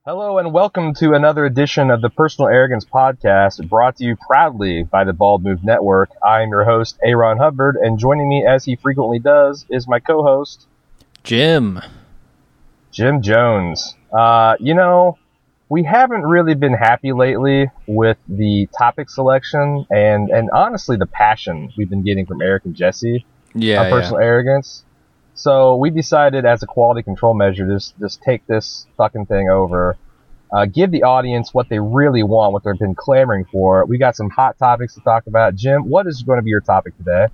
Hello and welcome to another edition of the Personal Arrogance Podcast, brought to you proudly by the Bald Move Network. I am your host, Aaron Hubbard, and joining me, as he frequently does, is my co-host, Jim Jones. We haven't really been happy lately with the topic selection and honestly the passion we've been getting from Eric and Jesse on Personal Arrogance. So we decided as a quality control measure, just take this fucking thing over, give the audience what they really want, what they've been clamoring for. We got some hot topics to talk about. Jim, what is going to be your topic today?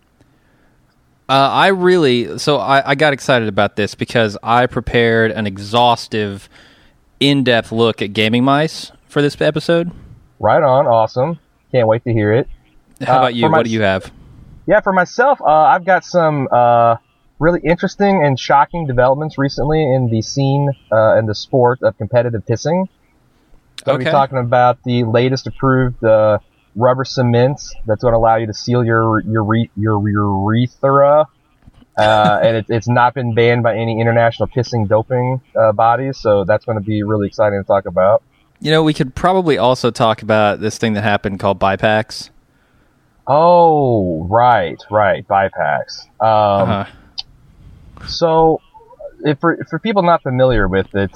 I got excited about this because I prepared an exhaustive, in-depth look at gaming mice for this episode. Right on. Awesome. Can't wait to hear it. How about you? What do you have? Yeah, for myself, I've got some really interesting and shocking developments recently in the scene and the sport of competitive pissing. I'll be talking about the latest approved rubber cement that's going to allow you to seal your urethra, and it's not been banned by any international pissing doping bodies, so that's going to be really exciting to talk about. You know, we could probably also talk about this thing that happened called BiPAX. Oh, right, BiPAX. So, for people not familiar with it,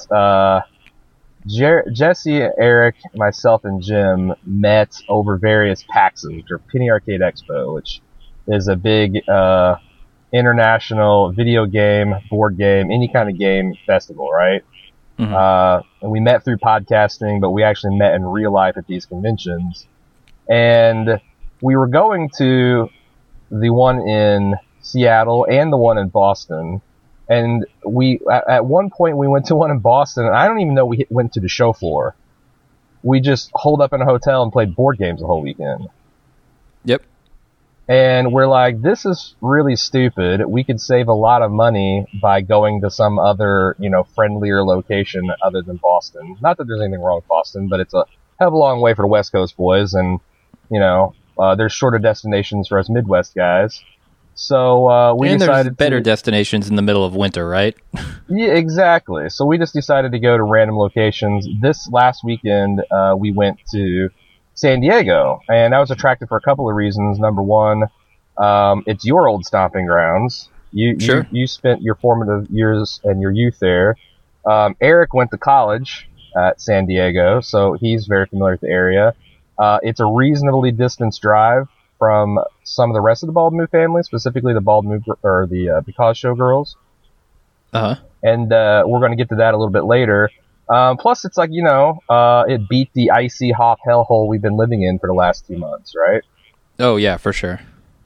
Jesse, Eric, myself, and Jim met over various PAXs, or Penny Arcade Expo, which is a big international video game, board game, any kind of game festival, right? Mm-hmm. And we met through podcasting, but we actually met in real life at these conventions. And we were going to the one in Seattle and the one in Boston, and at one point we went to one in Boston, and I don't even know we went to the show floor. We just holed up in a hotel and played board games the whole weekend. Yep. And we're like, this is really stupid. We could save a lot of money by going to some other, friendlier location other than Boston. Not that there's anything wrong with Boston, but it's a hell of a long way for the West Coast boys, and there's shorter destinations for us Midwest guys. So we decided there's better destinations in the middle of winter, right? Yeah, exactly. So we just decided to go to random locations. This last weekend, we went to San Diego, and I was attracted for a couple of reasons. Number one, it's your old stomping grounds. You spent your formative years and your youth there. Eric went to college at San Diego, so he's very familiar with the area. It's a reasonably distance drive from some of the rest of the Bald Move family, specifically the Bald Move or the Because Show girls. Uh-huh. And we're going to get to that a little bit later. Plus, it's like, it beat the icy hot hellhole we've been living in for the last 2 months, right? Oh, yeah, for sure.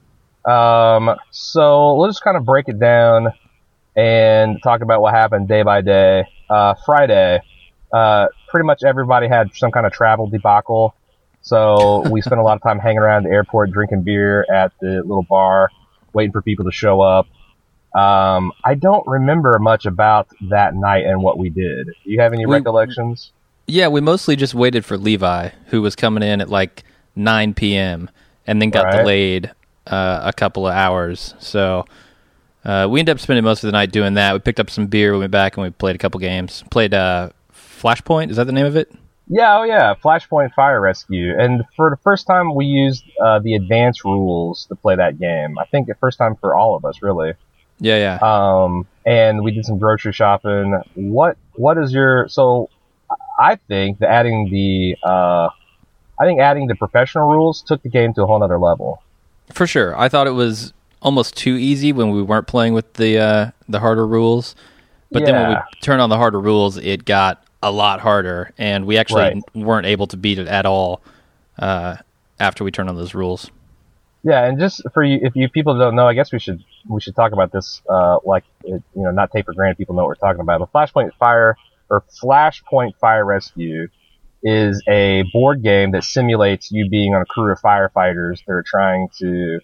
So let's just kind of break it down and talk about what happened day by day. Friday, pretty much everybody had some kind of travel debacle. So we spent a lot of time hanging around the airport, drinking beer at the little bar, waiting for people to show up. I don't remember much about that night and what we did. Do you have any recollections? Yeah, we mostly just waited for Levi, who was coming in at like 9 p.m. and then got delayed a couple of hours. So we ended up spending most of the night doing that. We picked up some beer, we went back, and we played a couple games. Played Flashpoint, is that the name of it? Yeah, Flashpoint Fire Rescue. And for the first time, we used the advanced rules to play that game. I think the first time for all of us, really. Yeah. And we did some grocery shopping. What is your... So, I think that adding the professional rules took the game to a whole other level. For sure. I thought it was almost too easy when we weren't playing with the harder rules. But then when we turned on the harder rules, it got a lot harder, and we actually weren't able to beat it at all after we turned on those rules. Yeah, and just for you, if you people don't know, I guess we should talk about this not take for granted people know what we're talking about. The Flashpoint Fire Rescue is a board game that simulates you being on a crew of firefighters that are trying to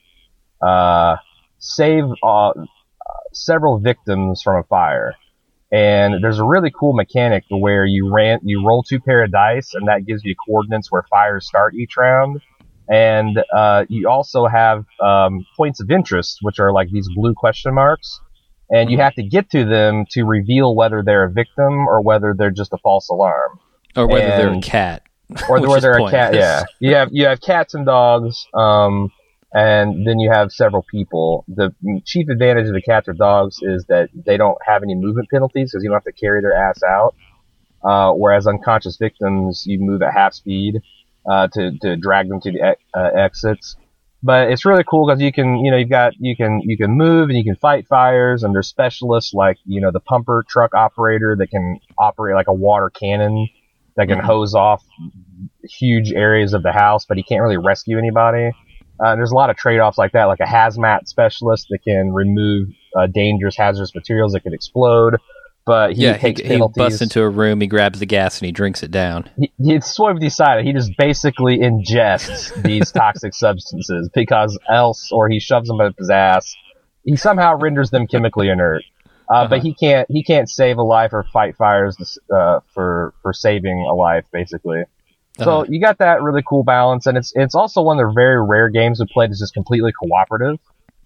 save several victims from a fire. And there's a really cool mechanic where you roll 2 pair of dice, and that gives you coordinates where fires start each round. And you also have points of interest, which are like these blue question marks. and you have to get to them to reveal whether they're a victim or whether they're just a false alarm, or whether they're a cat, or whether they're a cat. Yeah, you have cats and dogs, and then you have several people. The chief advantage of the cats or dogs is that they don't have any movement penalties because you don't have to carry their ass out. Whereas unconscious victims, you move at half speed to drag them to the exits. But it's really cool because you can move and you can fight fires, and there's specialists like, the pumper truck operator that can operate like a water cannon that can hose off huge areas of the house, but he can't really rescue anybody. There's a lot of trade-offs like that, like a hazmat specialist that can remove dangerous, hazardous materials that could explode. But he takes penalties. He busts into a room, he grabs the gas, and he drinks it down. It's what we've decided. He just basically ingests these toxic substances because else, or he shoves them up his ass. He somehow renders them chemically inert. But he can't save a life or fight fires for saving a life, basically. So you got that really cool balance, and it's also one of the very rare games we played that's just completely cooperative.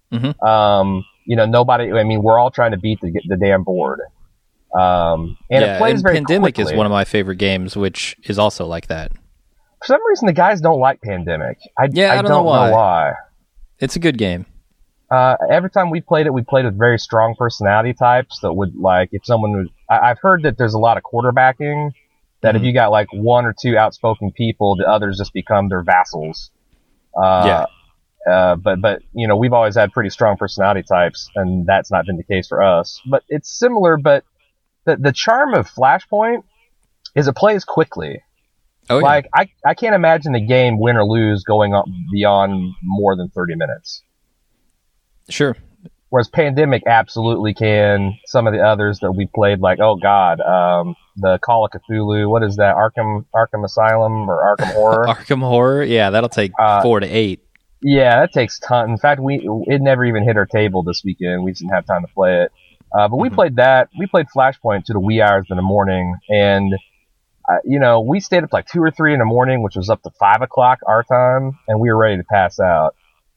Nobody. I mean, we're all trying to beat the damn board. It plays very Pandemic quickly. is one of my favorite games, which is also like that. For some reason, the guys don't like Pandemic. I don't know why. It's a good game. Every time we played it with very strong personality types that would, like, if someone would... I've heard that there's a lot of quarterbacking, that if you got, like, one or two outspoken people, the others just become their vassals. But we've always had pretty strong personality types, and that's not been the case for us. But it's similar, but the charm of Flashpoint is it plays quickly. Oh, yeah. Like, I can't imagine a game, win or lose, going on beyond more than 30 minutes. Sure. Whereas Pandemic absolutely can. Some of the others that we played, like, the Call of Cthulhu, what is that, Arkham Asylum or Arkham Horror? Arkham Horror, yeah, that'll take 4 to 8. Yeah, that takes ton. In fact, it never even hit our table this weekend. We just didn't have time to play it. But we played that. We played Flashpoint to the wee hours in the morning, and we stayed up like 2 or 3 in the morning, which was up to 5 o'clock our time, and we were ready to pass out.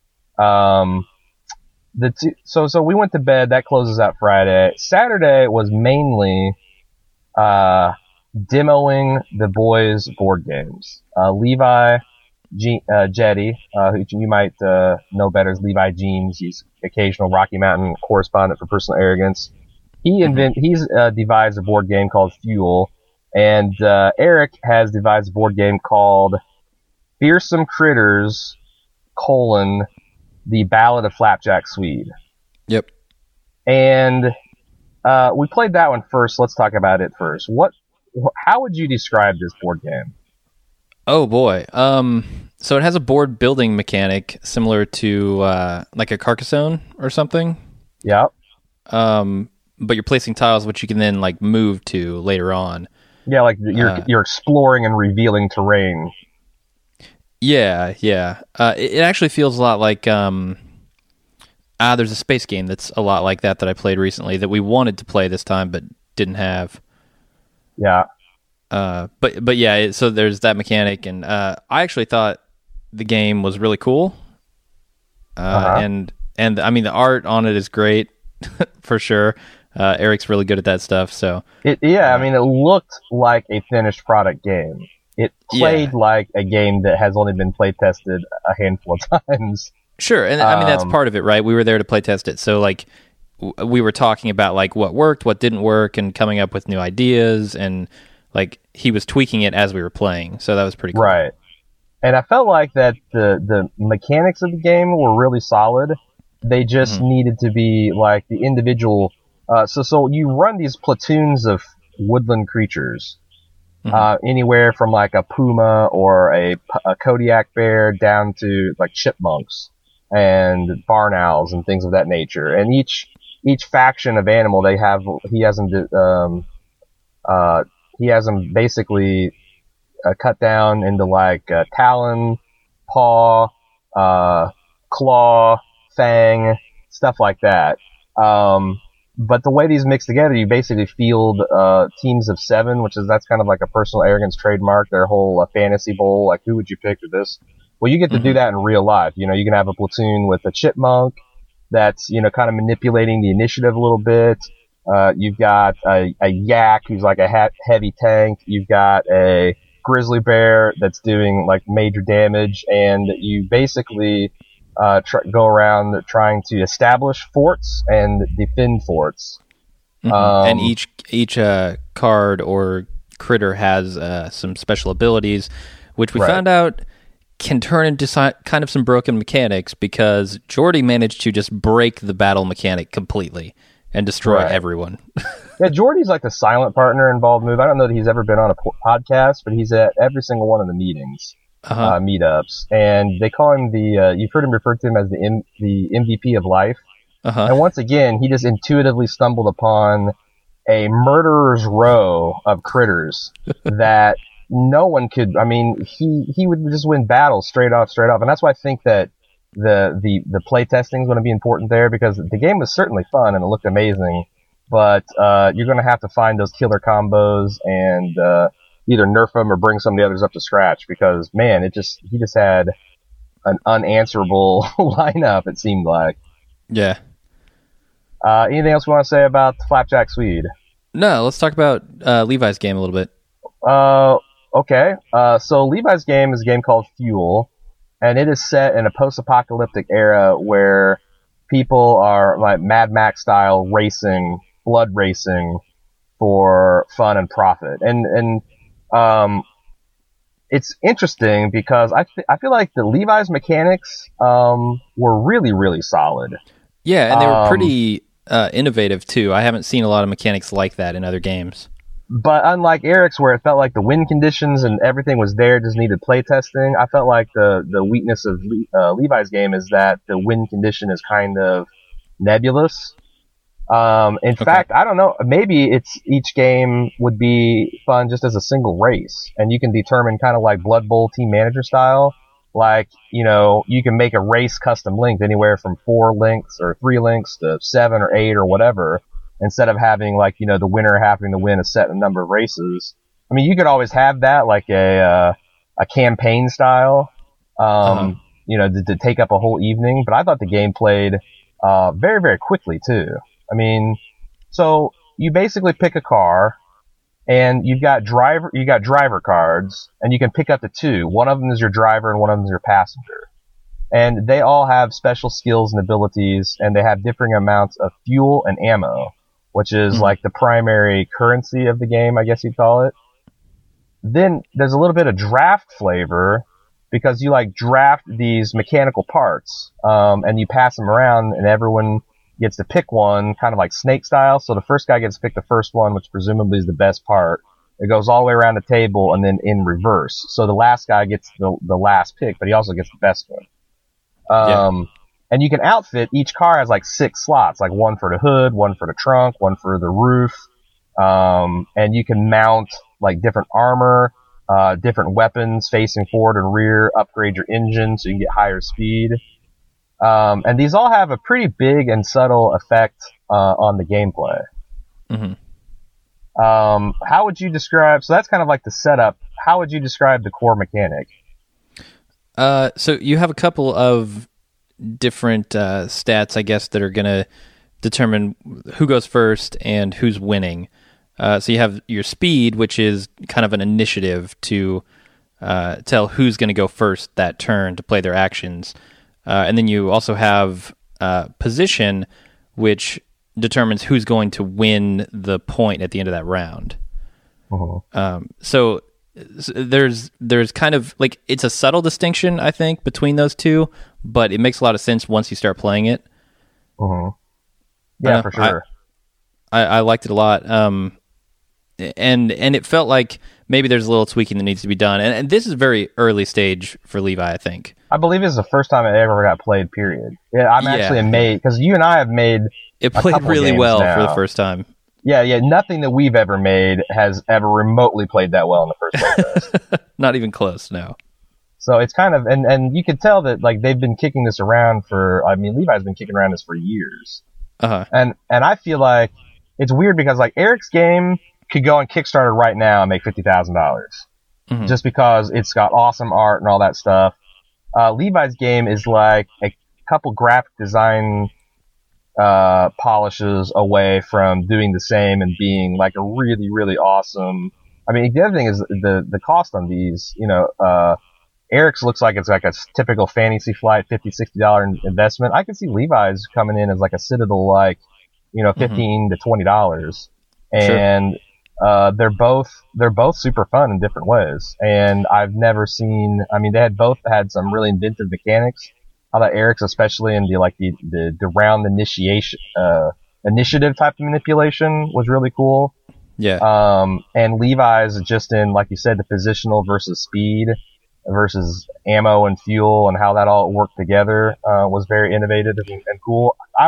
So we went to bed. That closes out Friday. Saturday was mainly demoing the boys' board games. Levi Jetty, who you might know better as Levi Jeans. He's occasional Rocky Mountain correspondent for Personal Arrogance. He's devised a board game called Fuel, and Eric has devised a board game called Fearsome Critters: The Ballad of Flapjack Swede. Yep. And we played that one first. Let's talk about it first. How would you describe this board game? Oh boy. So it has a board building mechanic similar to like a Carcassonne or something. Yep. But you're placing tiles which you can then like move to later on. Yeah, like you're exploring and revealing terrain. Yeah. It actually feels a lot like there's a space game that's a lot like that I played recently that we wanted to play this time but didn't have. Yeah. But yeah, so there's that mechanic, and I actually thought the game was really cool. And I mean the art on it is great for sure. Eric's really good at that stuff, so I mean it looked like a finished product game. It played like a game that has only been play tested a handful of times. Sure, and I mean that's part of it, right? We were there to play test it, so like we were talking about like what worked, what didn't work, and coming up with new ideas, and like he was tweaking it as we were playing, so that was pretty cool. Right. And I felt like that the mechanics of the game were really solid. They just needed to be like the individual. So you run these platoons of woodland creatures, anywhere from like a puma or a Kodiak bear down to like chipmunks and barn owls and things of that nature. And each faction of animal he has them basically cut down into like talon, paw, claw, fang, stuff like that. But the way these mix together, you basically field teams of 7, that's kind of like a Personal Arrogance trademark, their whole fantasy bowl, like who would you pick for this? Well, you get to do that in real life. You can have a platoon with a chipmunk, that's, kind of manipulating the initiative a little bit. You've got a yak who's like a heavy tank. You've got a grizzly bear that's doing like major damage, and you basically go around trying to establish forts and defend forts. And each card or critter has some special abilities, which we found out can turn into kind of some broken mechanics, because Jordy managed to just break the battle mechanic completely and destroy everyone. Yeah, Jordy's like the silent partner in Bald Move. I don't know that he's ever been on a podcast, but he's at every single one of the meetings, meetups, and they call him you've heard him referred to him as the MVP of life. And once again, he just intuitively stumbled upon a murderer's row of critters that no one could. I mean, he would just win battles straight off, and that's why I think that the play testing is going to be important there, because the game was certainly fun and it looked amazing, but you're going to have to find those killer combos and either nerf them or bring some of the others up to scratch, because man, he just had an unanswerable lineup, it seemed like. Yeah. Anything else you want to say about Flapjack Swede? No, let's talk about Levi's game a little bit. Okay. So Levi's game is a game called Fuel, and it is set in a post-apocalyptic era where people are like Mad Max style racing, blood racing for fun and profit. And it's interesting because I feel like the Levi's mechanics were really, really solid. Yeah, and they were pretty innovative too. I haven't seen a lot of mechanics like that in other games. But unlike Eric's, where it felt like the wind conditions and everything was there, just needed play testing, I felt like the weakness of Levi's game is that the wind condition is kind of nebulous. In fact, I don't know, maybe each game would be fun just as a single race, and you can determine kind of like Blood Bowl team manager style. Like, you can make a race custom linked anywhere from 4 links or 3 links to 7 or 8 or whatever, instead of having like, the winner having to win a set number of races. I mean, you could always have that like a campaign style, to take up a whole evening, but I thought the game played very, very quickly too. I mean, so you basically pick a car, and you've got driver cards, and you can pick up to 2. One of them is your driver and one of them is your passenger. And they all have special skills and abilities, and they have differing amounts of fuel and ammo, which is like the primary currency of the game, I guess you'd call it. Then there's a little bit of draft flavor, because you like draft these mechanical parts, and you pass them around, and everyone gets to pick one, kind of like Snake style. So the first guy gets to pick the first one, which presumably is the best part. It goes all the way around the table and then in reverse. So the last guy gets the last pick, but he also gets the best one. And you can outfit, each car has like 6 slots, like one for the hood, one for the trunk, one for the roof. And you can mount like different armor, different weapons facing forward and rear, upgrade your engine so you can get higher speed. And these all have a pretty big and subtle effect on the gameplay. How would you describe? So that's kind of like the setup. How would you describe the core mechanic? So you have a couple of different stats, I guess, that are going to determine who goes first and who's winning. So you have your speed, which is kind of an initiative to tell who's going to go first that turn to play their actions. And then you also have position, which determines who's going to win the point at the end of that round. So there's kind of like, it's a subtle distinction, I think, between those two, but it makes a lot of sense once you start playing it. Yeah, for sure. I liked it a lot. And it felt like maybe there's a little tweaking that needs to be done. And this is very early stage for Levi, I think. I believe it's the first time it ever got played, period. Yeah, I'm actually amazed, because you and I have made it played really well now. For the first time. Yeah, nothing that we've ever made has ever remotely played that well in the first place. Not even close, no. So it's kind of, and you could tell that like they've been kicking this around Levi's been kicking around this for years. And I feel like it's weird because like Eric's game could go on Kickstarter right now and make $50,000 just because it's got awesome art and all that stuff. Levi's game is like a couple graphic design polishes away from doing the same and being like a really, really awesome. I mean, the other thing is the cost on these, Eric's looks like it's like a typical Fantasy Flight $50-$60 investment. I can see Levi's coming in as like a Citadel, like, $15 to $20. And, they're both super fun in different ways. And I've never seen, I mean, both had some really inventive mechanics. I thought Eric's, especially in the round initiative type of manipulation, was really cool. Yeah. And Levi's just in, like you said, the positional versus speed versus ammo and fuel and how that all worked together, was very innovative and cool. I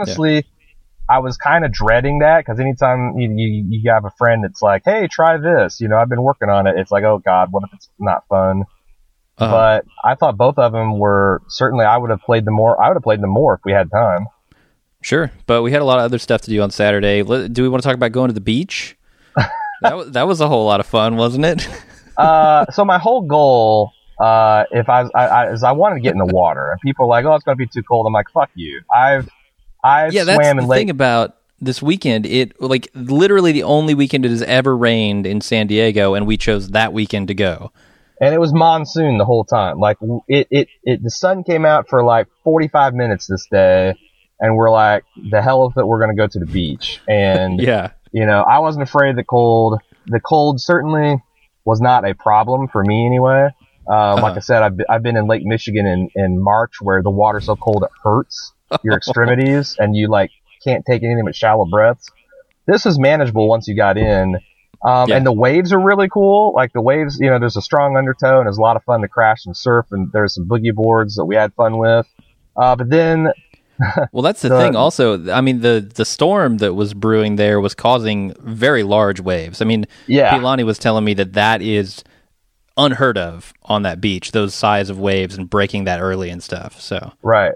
was kind of dreading that, because anytime you have a friend that's like, hey, try this, I've been working on it. It's like, oh God, what if it's not fun? But I thought both of them were, certainly I would have played them more if we had time. Sure, but we had a lot of other stuff to do on Saturday. Do we want to talk about going to the beach? That was a whole lot of fun, wasn't it? So my whole goal, is I wanted to get in the water, and people are like, oh, it's going to be too cold. I'm like, fuck you. I've that's swam in the thing about this weekend. It, like, literally the only weekend it has ever rained in San Diego, and we chose that weekend to go. And it was monsoon the whole time. Like, the sun came out for like 45 minutes this day, and we're like, the hell with it, we're going to go to the beach. And, yeah, I wasn't afraid of the cold. The cold certainly was not a problem for me anyway. Like I said, I've been in Lake Michigan in March, where the water's so cold it hurts your extremities, and you like can't take anything but shallow breaths. This is manageable once you got in. And the waves are really cool. Like the waves, there's a strong undertow, and it's a lot of fun to crash and surf, and there's some boogie boards that we had fun with. But then, well, that's the thing also. I mean, the storm that was brewing there was causing very large waves. I mean, Pilani was telling me that is unheard of on that beach, those size of waves and breaking that early and stuff. So Right.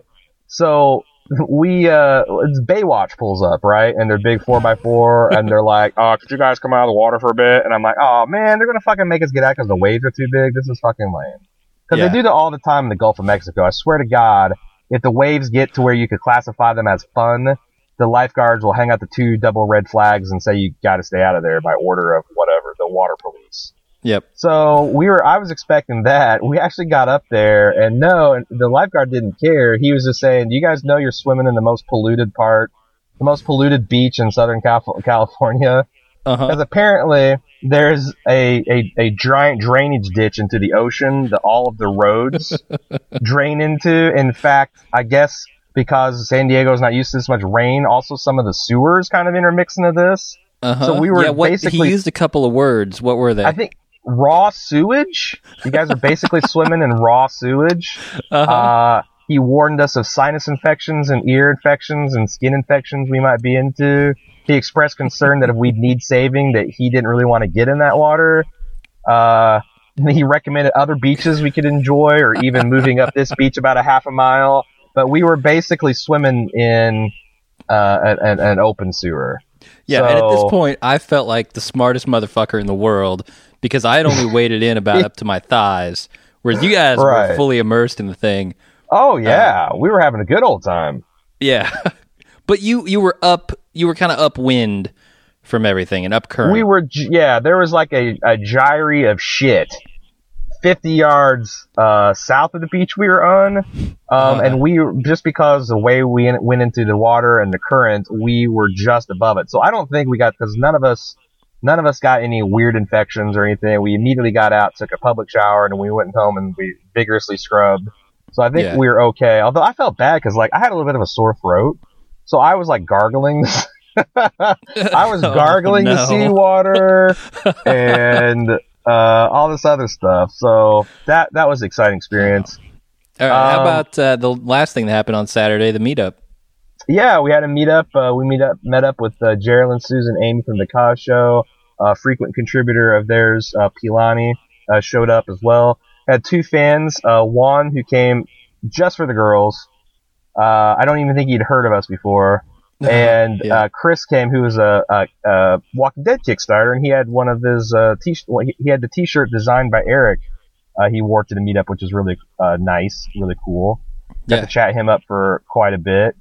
So Baywatch pulls up, right? And they're big 4x4, and they're like, oh, could you guys come out of the water for a bit? And I'm like, oh man, they're gonna fucking make us get out because the waves are too big. This is fucking lame. Because they do that all the time in the Gulf of Mexico. I swear to God, if the waves get to where you could classify them as fun, the lifeguards will hang out the 2 double red flags and say you gotta stay out of there by order of whatever, the water police. Yep. So I was expecting that. We actually got up there, and no, the lifeguard didn't care. He was just saying, you guys know you're swimming in the most polluted beach in Southern California? Because apparently there's a giant drainage ditch into the ocean that all of the roads drain into. In fact, I guess because San Diego's not used to this much rain, also some of the sewers kind of intermix into this. So we were basically... He used a couple of words. What were they? I think raw sewage. You guys are basically swimming in raw sewage. He warned us of sinus infections and ear infections and skin infections we might be into. He expressed concern that if we'd need saving, that he didn't really want to get in that water. He recommended other beaches we could enjoy, or even moving up this beach about a half a mile. But we were basically swimming in an open sewer. Yeah, and at this point, I felt like the smartest motherfucker in the world, because I had only waded in about up to my thighs, whereas you guys were fully immersed in the thing. Oh, yeah. We were having a good old time. Yeah. But you were kind of upwind from everything and up current. There was like a gyre of shit 50 yards south of the beach we were on. And we, just because the way we went into the water and the current, we were just above it. So I don't think because none of us got any weird infections or anything. We immediately got out, took a public shower, and we went home and we vigorously scrubbed. So I think we were okay. Although I felt bad because I had a little bit of a sore throat. So I was like gargling. I was gargling the seawater and all this other stuff. So that was an exciting experience. All right, how about the last thing that happened on Saturday, the meetup? Yeah, we had a meetup. We met up with Geraldine, Susan, Amy from the Cause Show. Frequent contributor of theirs, Pilani, showed up as well. Had 2 fans. Juan, who came just for the girls. I don't even think he'd heard of us before. And Chris came, who was a Walking Dead Kickstarter, and he had one of his he had the T-shirt designed by Eric. He wore to the meetup, which is really nice, really cool. Got to chat him up for quite a bit.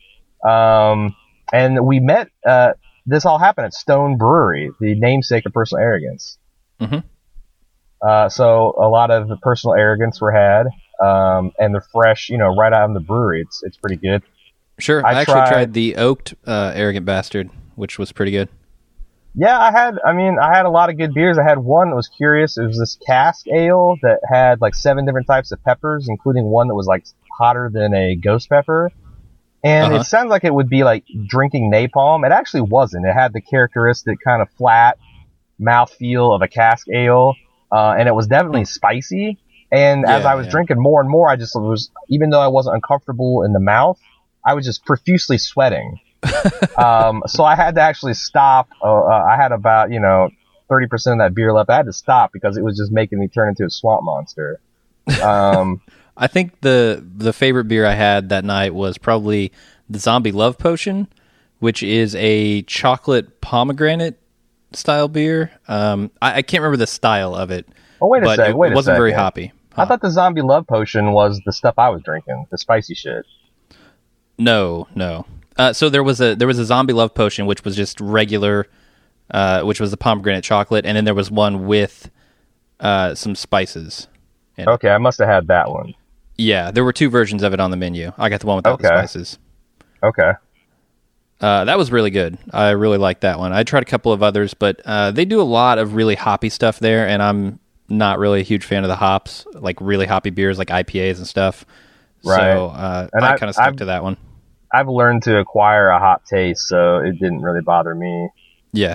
And we met. This all happened at Stone Brewery, the namesake of Personal Arrogance. Mm-hmm. So a lot of the Personal Arrogance were had, and they're fresh, right out of the brewery. It's pretty good. Sure, I actually tried the oaked Arrogant Bastard, which was pretty good. Yeah, I had a lot of good beers. I had one that was curious. It was this cask ale that had like 7 different types of peppers, including one that was like hotter than a ghost pepper. And it sounds like it would be like drinking napalm. It actually wasn't. It had the characteristic kind of flat mouthfeel of a cask ale, and it was definitely spicy. And as I was drinking more and more, I just was, even though I wasn't uncomfortable in the mouth, I was just profusely sweating. So I had to actually stop. I had about, 30% of that beer left. I had to stop because it was just making me turn into a swamp monster. I think the favorite beer I had that night was probably the Zombie Love Potion, which is a chocolate pomegranate style beer. I can't remember the style of it. Oh, wait a second. It wasn't very hoppy. I thought the Zombie Love Potion was the stuff I was drinking, the spicy shit. No. So there was a Zombie Love Potion, which was just regular, which was the pomegranate chocolate, and then there was one with some spices. Okay, I must have had that one. Yeah, there were 2 versions of it on the menu. I got the one without the spices. Okay. That was really good. I really liked that one. I tried a couple of others, but they do a lot of really hoppy stuff there, and I'm not really a huge fan of the hops, like really hoppy beers like IPAs and stuff. Right. So I kind of stuck to that one. I've learned to acquire a hop taste, so it didn't really bother me. Yeah.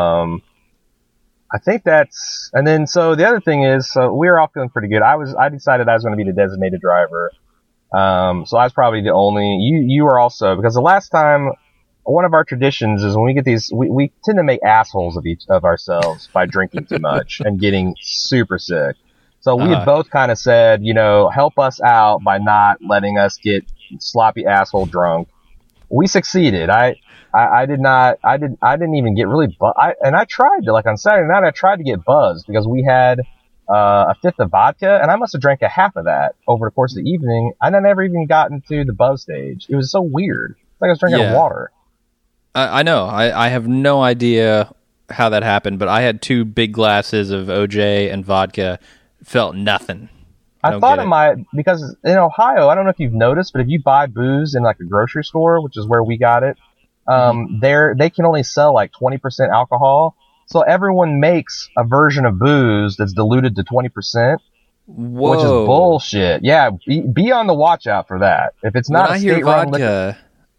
I think that's, and then so the other thing is, so we were all feeling pretty good. I decided I was going to be the designated driver. So I was probably the only, you were also, because the last time, one of our traditions is when we get these, we tend to make assholes of each of ourselves by drinking too much and getting super sick. So we had both kind of said, help us out by not letting us get sloppy asshole drunk. We succeeded. I didn't even get really and I tried to, like on Saturday night, I tried to get buzzed because we had a 5th of vodka, and I must have drank a half of that over the course of the evening, and I never even got into the buzz stage. It was so weird. It's like I was drinking water. I know. I have no idea how that happened, but I had 2 big glasses of OJ and vodka. Felt nothing. I thought because in Ohio, I don't know if you've noticed, but if you buy booze in like a grocery store, which is where we got it, they can only sell like 20% alcohol. So everyone makes a version of booze that's diluted to 20%, which is bullshit. Yeah, be on the watch out for that. If it's not a state-run liquor,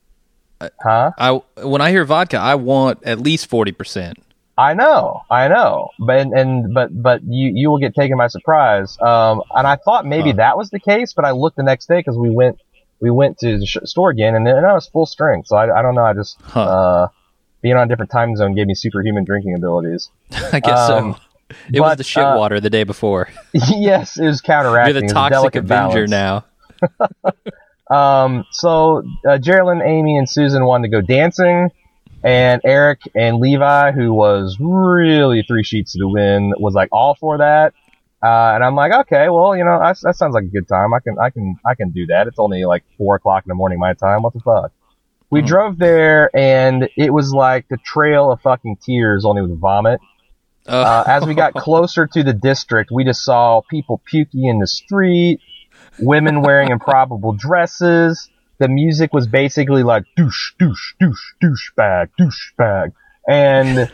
when I hear vodka, I want at least 40%. I know, but you will get taken by surprise. And I thought maybe that was the case, but I looked the next day because we went to the store again, and I was full strength. So I don't know. I just being on a different time zone gave me superhuman drinking abilities. I guess so. It was the shit water the day before. Yes, it was counteracting. You're the toxic Avenger now. So Geraldine, Amy, and Susan wanted to go dancing. And Eric and Levi, who was really 3 sheets to the wind, was like all for that. And I'm like, okay, well, that sounds like a good time. I can do that. It's only like 4:00 in the morning my time. What the fuck? We drove there, and it was like the trail of fucking tears, only with vomit. As we got closer to the district, we just saw people puking in the street, women wearing improbable dresses. The music was basically like douche, douche, douche, douche bag. And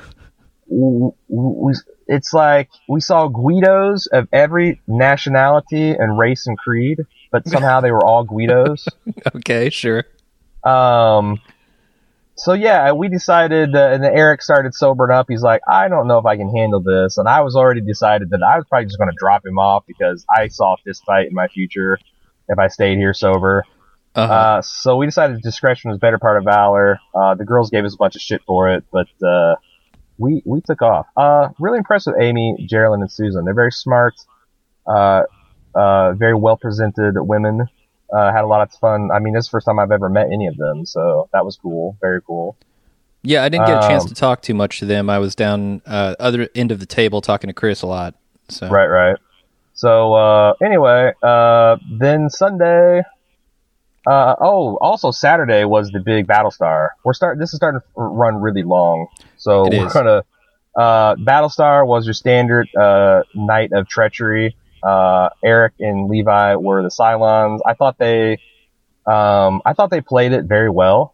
it's like we saw Guidos of every nationality and race and creed, but somehow they were all Guidos. Okay, sure. So yeah, we decided, and then Eric started sobering up. He's like, I don't know if I can handle this. And I was already decided that I was probably just going to drop him off because I saw a fist fight in my future if I stayed here sober. So we decided discretion was better part of valor. The girls gave us a bunch of shit for it, but we took off. Really impressed with Amy, Geraldine, and Susan. They're very smart, very well presented women. Had a lot of fun. I mean, this is the first time I've ever met any of them, so that was cool. Very cool. Yeah, I didn't get a chance to talk too much to them. I was down other end of the table talking to Chris a lot. So right. So anyway, then Sunday. Also Saturday was the big Battlestar. This is starting to run really long, so we're gonna. Battlestar was your standard night of treachery. Eric and Levi were the Cylons. I thought they played it very well.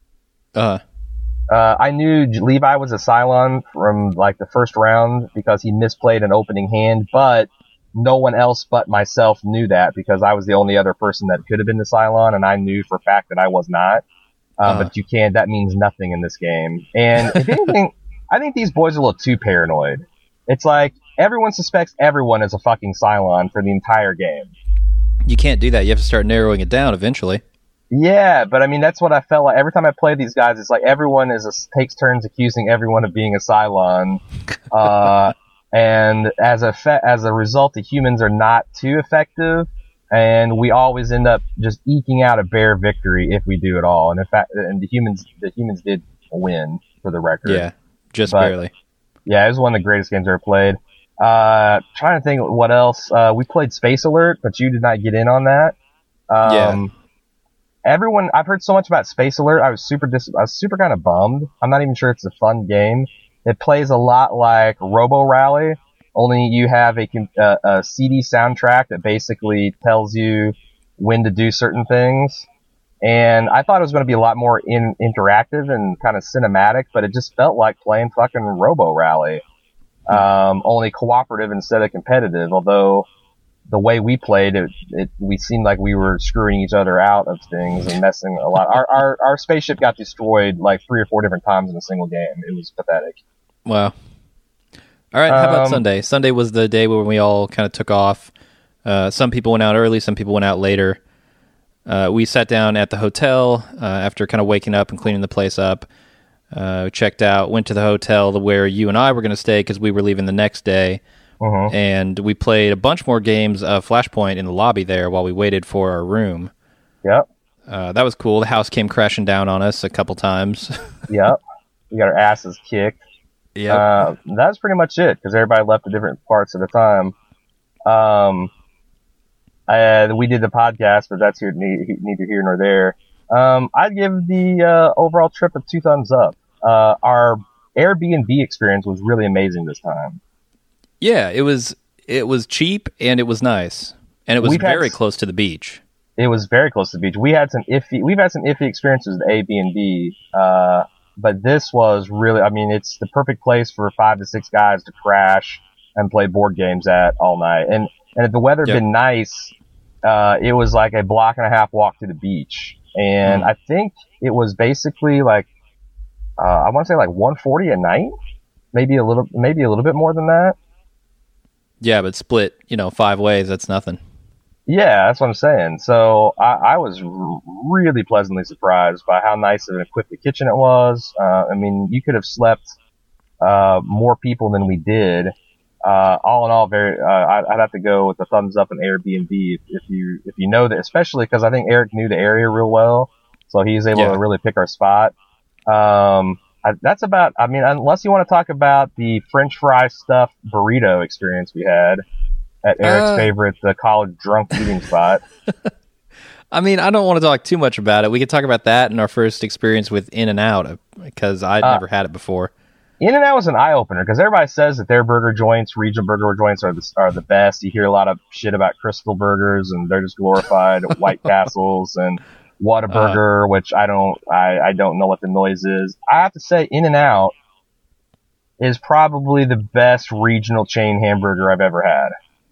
I knew Levi was a Cylon from like the first round because he misplayed an opening hand, but no one else but myself knew that because I was the only other person that could have been the Cylon, and I knew for a fact that I was not. But that means nothing in this game. And if anything, I think these boys are a little too paranoid. It's like everyone suspects everyone is a fucking Cylon for the entire game. You can't do that. You have to start narrowing it down eventually. Yeah, but I mean, that's what I felt like. Every time I play these guys, it's like everyone takes turns accusing everyone of being a Cylon. And as a result, the humans are not too effective, and we always end up just eking out a bare victory if we do at all. And in fact, the humans did win for the record. Yeah, barely. Yeah, it was one of the greatest games I ever played. Trying to think what else. We played Space Alert, but you did not get in on that. Everyone, I've heard so much about Space Alert. I was super kind of bummed. I'm not even sure it's a fun game. It plays a lot like Robo Rally, only you have a CD soundtrack that basically tells you when to do certain things. And I thought it was going to be a lot more interactive and kind of cinematic, but it just felt like playing fucking Robo Rally. Only cooperative instead of competitive, although the way we played it, we seemed like we were screwing each other out of things and messing a lot. Our spaceship got destroyed like 3 or 4 different times in a single game. It was pathetic. Wow. All right, how about Sunday? Sunday was the day where we all kind of took off. Some people went out early, some people went out later. We sat down at the hotel after kind of waking up and cleaning the place up. Checked out, went to the hotel where you and I were going to stay because we were leaving the next day. And we played a bunch more games of Flashpoint in the lobby there while we waited for our room. Yep. That was cool. The house came crashing down on us a couple times. Yep. We got our asses kicked. Yeah. That's pretty much it because everybody left at different parts of the time. We did the podcast, but that's neither here nor there. I'd give the overall trip a 2 thumbs up. Our Airbnb experience was really amazing this time. Yeah, it was cheap and it was nice, and it was very close to the beach. It was very close to the beach. We've had some iffy experiences with Airbnb, but this was really, I mean, it's the perfect place for 5 to 6 guys to crash and play board games at all night. And if the weather had been nice, it was like a block and a half walk to the beach. And I think it was basically like, I want to say like $140 a night, maybe a little bit more than that. Yeah, but split, 5 ways, that's nothing. Yeah, that's what I'm saying. So I was really pleasantly surprised by how nice of an equipped the kitchen it was. I mean, you could have slept more people than we did. All in all, I'd have to go with a thumbs up on Airbnb if you know that, especially because I think Eric knew the area real well, so he was able to really pick our spot. That's about, I mean, unless you want to talk about the French fry stuffed burrito experience we had at Eric's favorite, the college drunk eating spot. I mean, I don't want to talk too much about it. We could talk about that and our first experience with In-N-Out, because I'd never had it before. In-N-Out was an eye-opener, because everybody says that their burger joints, regional burger joints, are the best. You hear a lot of shit about Crystal Burgers, and they're just glorified White Castles, and Whataburger, which I don't know what the noise is. I have to say, In-N-Out is probably the best regional chain hamburger I've ever had.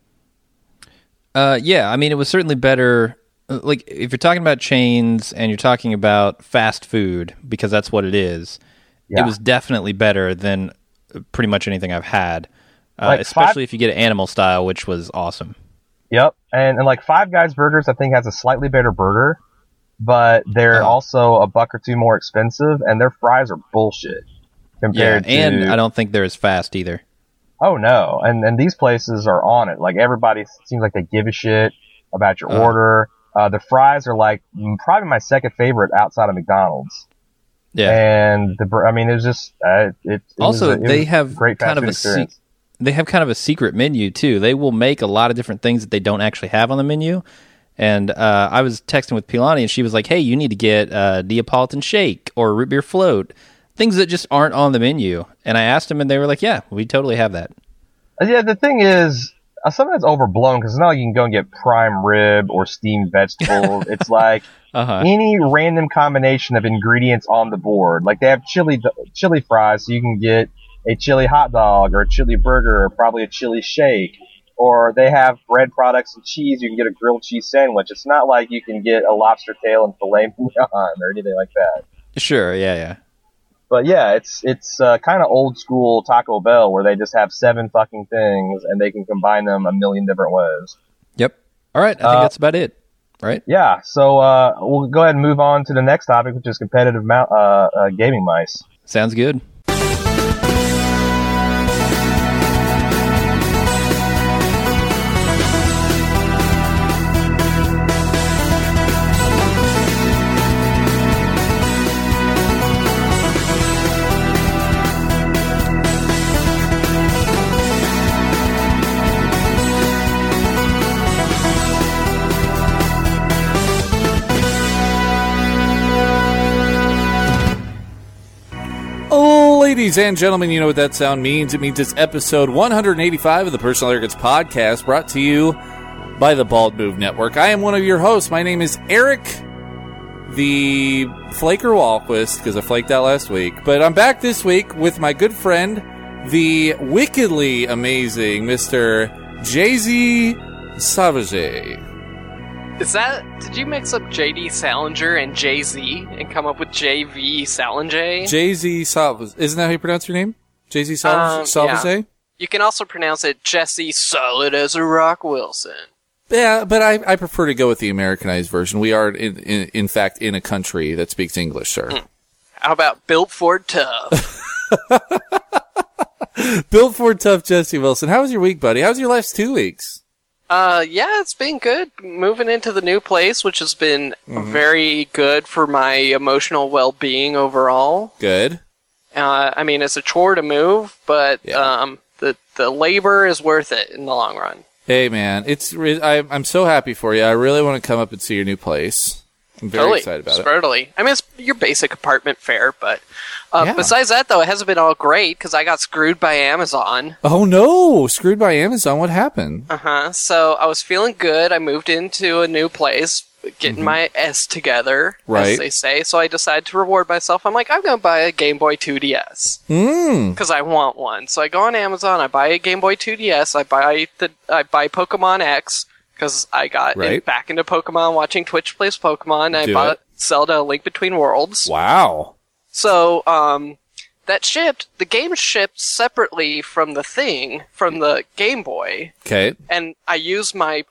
Yeah, I mean, it was certainly better. Like, if you're talking about chains and you're talking about fast food, because that's what it is, it was definitely better than pretty much anything I've had, especially if you get it animal style, which was awesome. Yep, and like Five Guys Burgers, I think, has a slightly better burger, but they're also a buck or two more expensive, and their fries are bullshit compared to... and I don't think they're as fast either. Oh, no. And these places are on it. Like, everybody seems like they give a shit about your order. The fries are, like, probably my second favorite outside of McDonald's. Yeah. And, it was just... they have great kind of they have kind of a secret menu, too. They will make a lot of different things that they don't actually have on the menu, And I was texting with Pilani, and she was like, hey, you need to get Neapolitan shake or root beer float, things that just aren't on the menu. And I asked them, and they were like, yeah, we totally have that. Yeah, the thing is, sometimes overblown, because it's not like you can go and get prime rib or steamed vegetables. It's like any random combination of ingredients on the board. Like, they have chili fries, so you can get a chili hot dog or a chili burger or probably a chili shake. Or they have bread products and cheese, you can get a grilled cheese sandwich. It's not like you can get a lobster tail and filet mignon or anything like that. Sure, yeah. But yeah, it's kind of old school Taco Bell where they just have 7 fucking things and they can combine them a million different ways. Yep. All right, I think that's about it, right? Yeah, so we'll go ahead and move on to the next topic, which is competitive gaming mice. Sounds good. Ladies and gentlemen, you know what that sound means. It means it's episode 185 of the Personal Arrogance Podcast, brought to you by the Bald Move Network. I am one of your hosts. My name is Eric, the Flaker Walquist, because I flaked out last week. But I'm back this week with my good friend, the wickedly amazing Mr. Jay-Z Savage. Did you mix up J.D. Salinger and Jay-Z and come up with J.V. Salinger? Jay-Z Savage. Isn't that how you pronounce your name? Jay-Z Savage? Yeah. You can also pronounce it Jesse Solid as a Rock Wilson. Yeah, but I prefer to go with the Americanized version. We are, in fact, in a country that speaks English, sir. How about Built Ford Tough? Built Ford Tough Jesse Wilson. How was your week, buddy? How was your last 2 weeks? Yeah, it's been good. Moving into the new place, which has been very good for my emotional well-being overall. Good. I mean, it's a chore to move, but the labor is worth it in the long run. Hey, man, I'm so happy for you. I really want to come up and see your new place. I'm very excited about it. I mean, it's your basic apartment fare, but besides that, though, it hasn't been all great because I got screwed by Amazon. Oh, no. Screwed by Amazon? What happened? So I was feeling good. I moved into a new place, getting my S together, as they say. So I decided to reward myself. I'm like, I'm going to buy a Game Boy 2DS because I want one. So I go on Amazon. I buy a Game Boy 2DS. I buy Pokemon X. Because I got back into Pokemon, watching Twitch Plays Pokemon, and I bought Zelda: A Link Between Worlds. Wow. So, that shipped, the game shipped separately from the Game Boy. Okay. And I used my,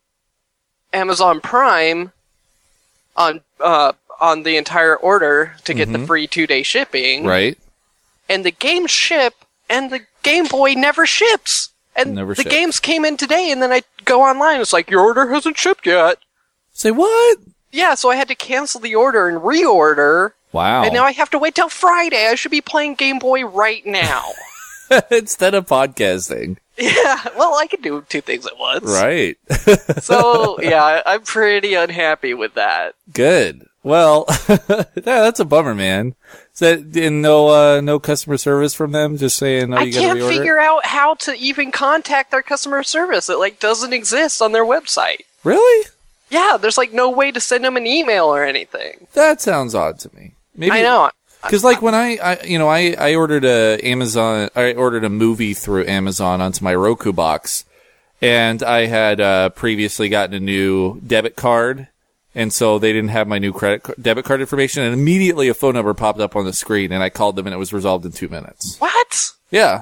Amazon Prime on the entire order to get the free 2-day shipping. Right. And the game shipped, and the Game Boy never ships. And the games came in today, and then I go online. It's like, your order hasn't shipped yet. Say what? Yeah, so I had to cancel the order and reorder. Wow. And now I have to wait till Friday. I should be playing Game Boy right now. Instead of podcasting. Yeah, well, I can do 2 things at once. Right. So, yeah, I'm pretty unhappy with that. Good. Well, that's a bummer, man. Is that no customer service from them? Just saying, I can't figure out how to even contact their customer service. It doesn't exist on their website. Really? Yeah, there's no way to send them an email or anything. That sounds odd to me. Maybe I know. Because when I ordered I ordered a movie through Amazon onto my Roku box, and I had previously gotten a new debit card. And so they didn't have my new debit card information, and immediately a phone number popped up on the screen, and I called them, and it was resolved in 2 minutes. What? Yeah.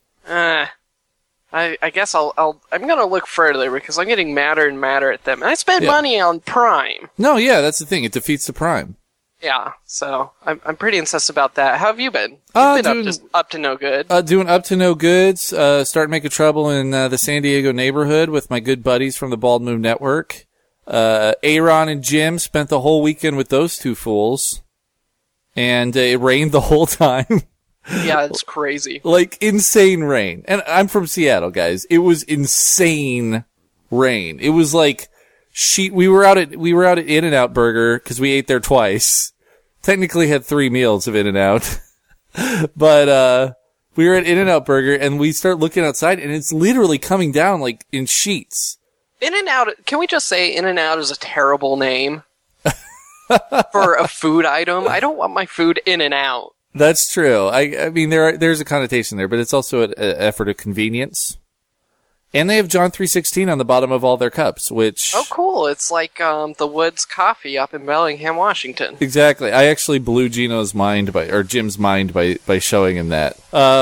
I guess I'm gonna look further because I'm getting madder and madder at them. And I spend money on Prime. No, yeah, that's the thing. It defeats the Prime. Yeah, so I'm pretty incensed about that. How have you been? You've been up to no good. Doing up to no goods. Starting making trouble in the San Diego neighborhood with my good buddies from the Bald Move Network. Aaron and Jim spent the whole weekend with those two fools, and it rained the whole time. Yeah, it's crazy. Insane rain. And I'm from Seattle, guys. It was insane rain. It was We were out at In-N-Out Burger because we ate there twice. Technically had 3 meals of In-N-Out, but we were at In-N-Out Burger and we start looking outside and it's literally coming down like in sheets. In-N-Out. Can we just say In-N-Out is a terrible name for a food item? I don't want my food in and out. That's true. I mean, there's a connotation there, but it's also an effort of convenience. And they have John 3:16 on the bottom of all their cups, which... Oh, cool. It's like the Woods Coffee up in Bellingham, Washington. Exactly. I actually blew Jim's mind by showing him that.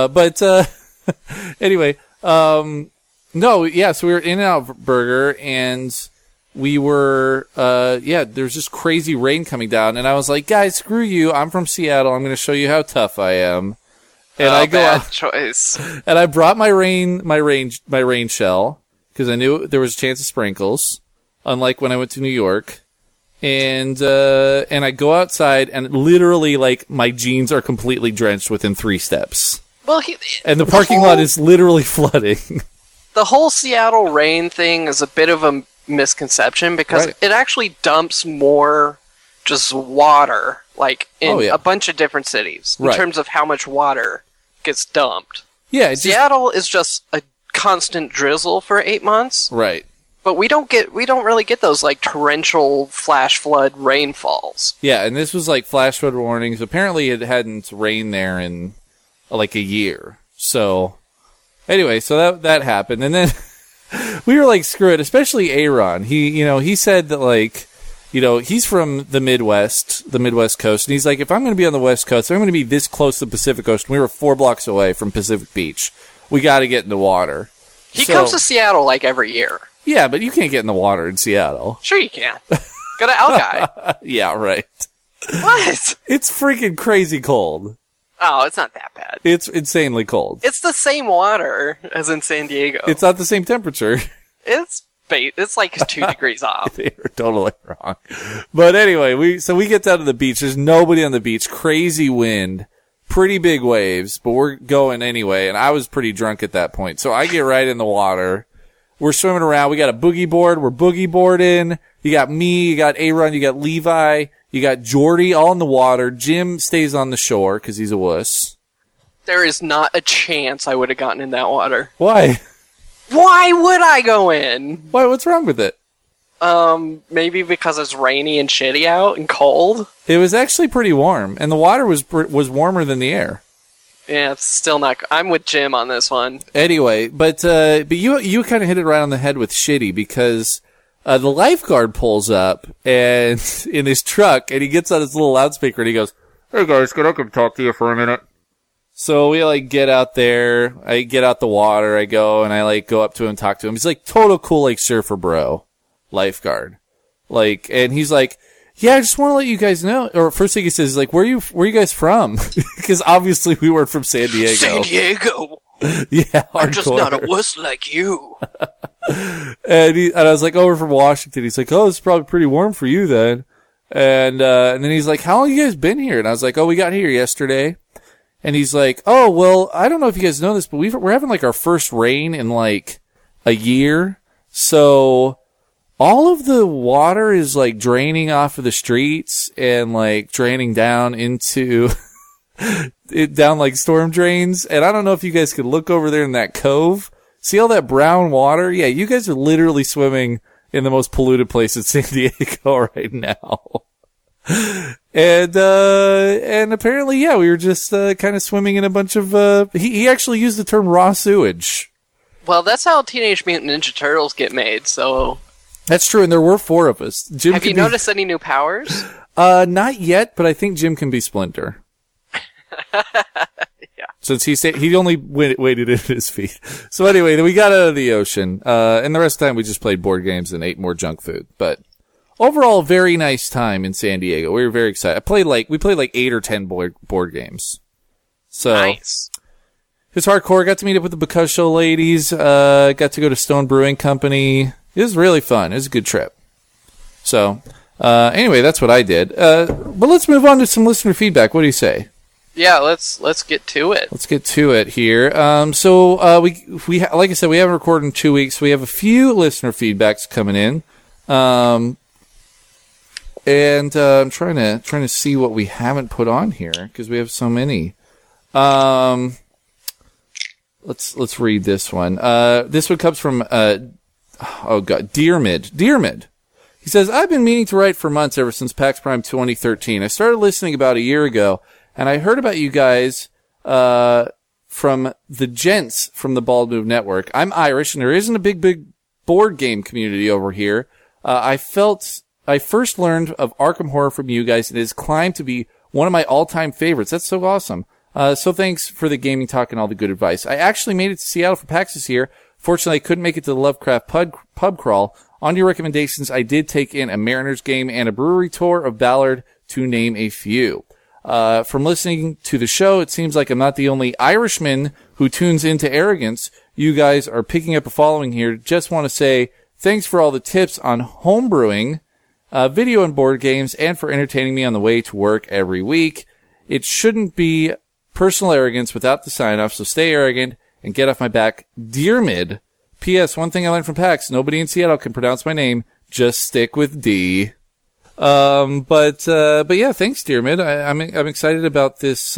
Anyway, no, yeah, so we were at In-N-Out Burger, and we were, there's just crazy rain coming down, and I was like, guys, screw you, I'm from Seattle, I'm going to show you how tough I am. And bad choice. And I brought my rain shell, because I knew there was a chance of sprinkles, unlike when I went to New York. And I go outside, and literally, like, my jeans are completely drenched within 3 steps. Well, and the parking lot is literally flooding. The whole Seattle rain thing is a bit of a misconception because it actually dumps more just water, like in a bunch of different cities, in terms of how much water gets dumped. Yeah, Seattle is just a constant drizzle for 8 months. Right. But we don't really get those like torrential flash flood rainfalls. Yeah, and this was like flash flood warnings. Apparently it hadn't rained there in like a year. So anyway, so that happened, and then we were like, screw it, especially Aaron. He said that, like, he's from the Midwest Coast, and he's like, if I'm going to be on the West Coast, if I'm going to be this close to the Pacific Coast, and we were 4 blocks away from Pacific Beach, we got to get in the water. He comes to Seattle like every year. Yeah, but you can't get in the water in Seattle. Sure you can. Go to Alki. Yeah, right. What? It's freaking crazy cold. Oh, it's not that bad. It's insanely cold. It's the same water as in San Diego. It's not the same temperature. It's like 2 degrees off. You're totally wrong. But anyway, we get down to the beach. There's nobody on the beach. Crazy wind. Pretty big waves. But we're going anyway. And I was pretty drunk at that point. So I get right in the water. We're swimming around. We got a boogie board. We're boogie boarding. You got me. You got Aaron. You got Levi. You got Jordy all in the water. Jim stays on the shore because he's a wuss. There is not a chance I would have gotten in that water. Why? Why would I go in? Why? What's wrong with it? Maybe because it's rainy and shitty out and cold. It was actually pretty warm, and the water was warmer than the air. Yeah, it's still not. I'm with Jim on this one. Anyway, but you kind of hit it right on the head with shitty because the lifeguard pulls up and in his truck, and he gets on his little loudspeaker and he goes, "Hey guys, can I come talk to you for a minute?" So we like get out there. I get out the water. I go and I like go up to him and talk to him. He's like total cool, like surfer bro, lifeguard, like, and he's like, "Yeah, I just want to let you guys know." Or first thing he says is like, "Where you guys from?" Because obviously we weren't from San Diego. San Diego. Yeah, I'm just not a wuss like you. and I was like, "Oh, we're from Washington." He's like, "Oh, it's probably pretty warm for you then." And then he's like, "How long have you guys been here?" And I was like, "Oh, we got here yesterday." And he's like, "Oh, well, I don't know if you guys know this, but we're having like our first rain in like a year. So all of the water is like draining off of the streets and like draining down into down like storm drains. And I don't know if you guys could look over there in that cove. See all that brown water? Yeah, you guys are literally swimming in the most polluted place in San Diego right now." And apparently, yeah, we were just kind of swimming in a bunch of he actually used the term raw sewage. Well, that's how Teenage Mutant Ninja Turtles get made, so that's true, and there were 4 of us. Jim, have you noticed any new powers? Not yet, but I think Jim can be Splinter. Yeah. Since he only waded in his feet. So anyway, then we got out of the ocean, and the rest of the time we just played board games and ate more junk food. But overall, very nice time in San Diego. We were very excited. We played like 8 or 10 board games. So nice. It was hardcore. Got to meet up with the Bacusho ladies. Got to go to Stone Brewing Company. It was really fun. It was a good trip. So anyway, that's what I did. But let's move on to some listener feedback. What do you say? Yeah, let's get to it. Let's get to it here. So we like I said, we haven't recorded in 2 weeks. We have a few listener feedbacks coming in. And I'm trying to see what we haven't put on here because we have so many. Let's read this one. This one comes from Dearmid. He says, I've been meaning to write for months ever since PAX Prime 2013. I started listening about a year ago, and I heard about you guys from the gents from the Bald Move Network. I'm Irish, and there isn't a big board game community over here. I first learned of Arkham Horror from you guys, and it has climbed to be one of my all-time favorites. That's so awesome. So thanks for the gaming talk and all the good advice. I actually made it to Seattle for PAX this year. Fortunately, I couldn't make it to the Lovecraft pub crawl. On your recommendations, I did take in a Mariners game and a brewery tour of Ballard, to name a few. From listening to the show, it seems like I'm not the only Irishman who tunes into Arrogance. You guys are picking up a following here. Just want to say thanks for all the tips on homebrewing, video and board games, and for entertaining me on the way to work every week. It shouldn't be personal arrogance without the sign-off, so stay arrogant and get off my back. Dearmid. P.S. One thing I learned from PAX, nobody in Seattle can pronounce my name. Just stick with D. But yeah, thanks, Dearmid. I'm excited about this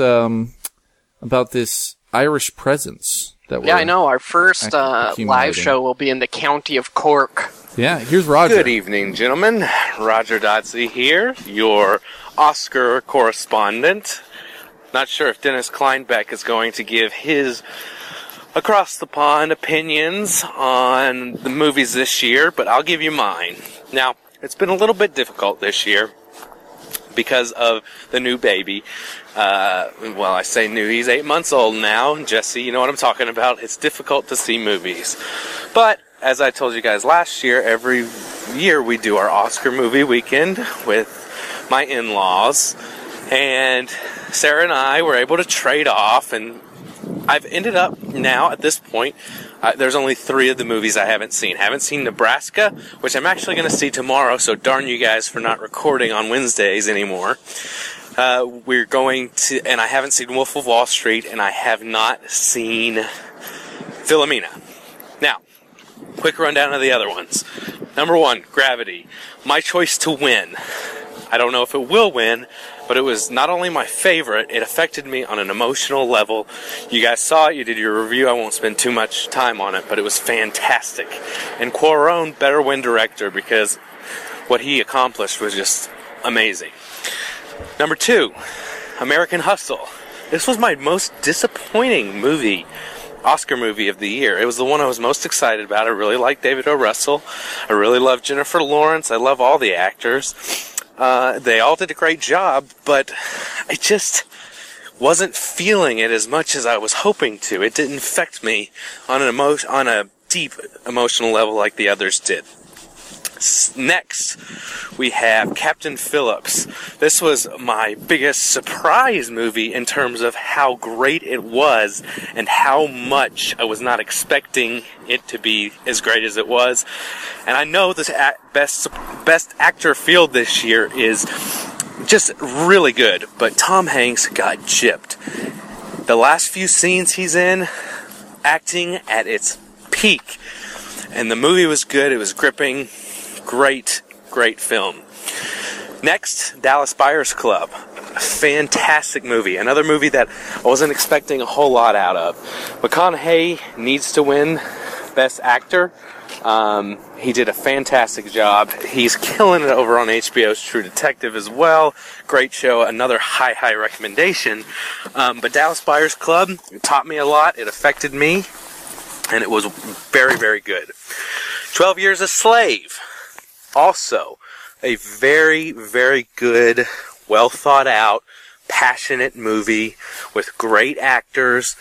Irish presence that we're I know. Our first live show will be in the county of Cork. Yeah, here's Roger. Good evening, gentlemen. Roger Dodsey here, your Oscar correspondent. Not sure if Dennis Kleinbeck is going to give his across-the-pond opinions on the movies this year, but I'll give you mine. Now, it's been a little bit difficult this year because of the new baby. Well, I say new, he's 8 months old now. Jesse, you know what I'm talking about. It's difficult to see movies. But, as I told you guys last year, every year we do our Oscar movie weekend with my in-laws. And Sarah and I were able to trade off, and I've ended up now, at this point, there's only 3 of the movies I haven't seen. I haven't seen Nebraska, which I'm actually going to see tomorrow, so darn you guys for not recording on Wednesdays anymore. We're going to, and I haven't seen Wolf of Wall Street, and I have not seen Philomena. Now, quick rundown of the other ones. Number 1, Gravity. My choice to win. I don't know if it will win, but it was not only my favorite, it affected me on an emotional level. You guys saw it, you did your review, I won't spend too much time on it, but it was fantastic. And Cuarón better win director because what he accomplished was just amazing. Number 2, American Hustle. This was my most disappointing movie, Oscar movie of the year. It was the one I was most excited about. I really like David O. Russell. I really love Jennifer Lawrence. I love all the actors. They all did a great job, but I just wasn't feeling it as much as I was hoping to. It didn't affect me on a deep emotional level like the others did. Next, we have Captain Phillips. This was my biggest surprise movie in terms of how great it was and how much I was not expecting it to be as great as it was. And I know this best actor field this year is just really good, but Tom Hanks got gypped. The last few scenes he's in, acting at its peak. And the movie was good, it was gripping. Great film. Next, Dallas Buyers Club. Fantastic movie. Another movie that I wasn't expecting a whole lot out of. McConaughey needs to win Best Actor. He did a fantastic job. He's killing it over on HBO's True Detective as well. Great show. Another high recommendation. But Dallas Buyers Club taught me a lot. It affected me. And it was very good. 12 Years a Slave. Also, a very good, well thought out, passionate movie with great actors.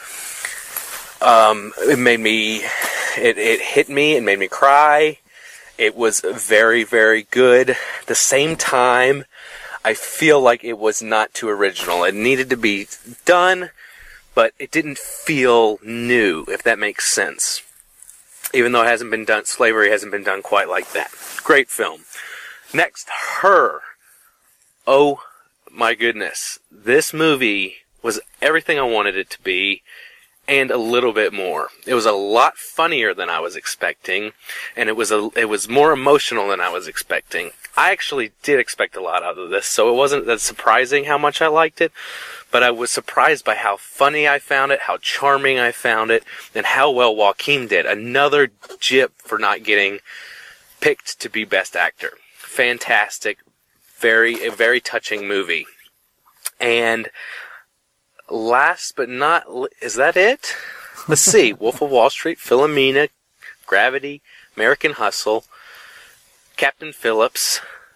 It hit me, it made me cry. It was very good. At the same time, I feel like it was not too original. It needed to be done, but it didn't feel new, if that makes sense. Even though it hasn't been done, slavery hasn't been done quite like that. Great film. Next, Her. Oh my goodness. This movie was everything I wanted it to be, and a little bit more. It was a lot funnier than I was expecting, and it was more emotional than I was expecting. I actually did expect a lot out of this, so it wasn't that surprising how much I liked it, but I was surprised by how funny I found it, how charming I found it, and how well Joaquin did. Another jip for not getting picked to be Best Actor. Fantastic, a very touching movie. And last but not, is that it? Let's see. Wolf of Wall Street, Philomena, Gravity, American Hustle, Captain Phillips.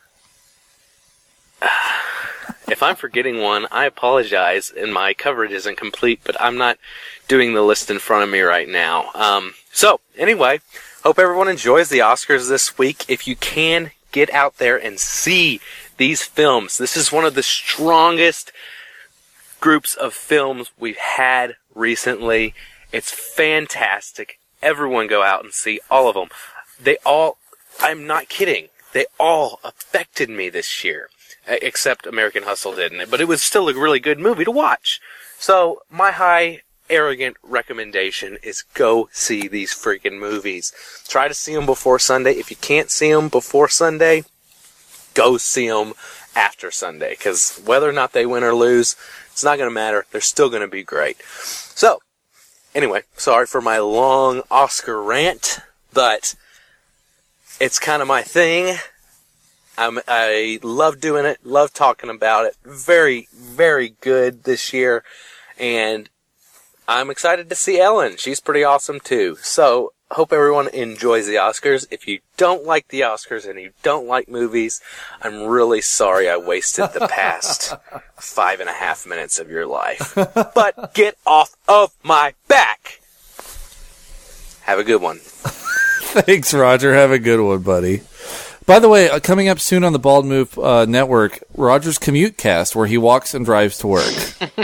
If I'm forgetting one, I apologize, and my coverage isn't complete, but I'm not doing the list in front of me right now. So, anyway, hope everyone enjoys the Oscars this week. If you can, get out there and see these films. This is one of the strongest groups of films we've had recently. It's fantastic. Everyone go out and see all of them. I'm not kidding, they all affected me this year. Except American Hustle didn't. But it was still a really good movie to watch. So, my high, arrogant recommendation is go see these freaking movies. Try to see them before Sunday. If you can't see them before Sunday, go see them after Sunday. Because whether or not they win or lose, it's not going to matter. They're still going to be great. So, anyway, sorry for my long Oscar rant, but it's kind of my thing. I love doing it, love talking about it. Very, very good this year. And I'm excited to see Ellen. She's pretty awesome too. So, hope everyone enjoys the Oscars. If you don't like the Oscars and you don't like movies, I'm really sorry I wasted the past 5.5 minutes of your life. But get off of my back! Have a good one. Thanks, Roger. Have a good one, buddy. By the way, coming up soon on the Bald Move Network, Roger's Commute Cast, where he walks and drives to work.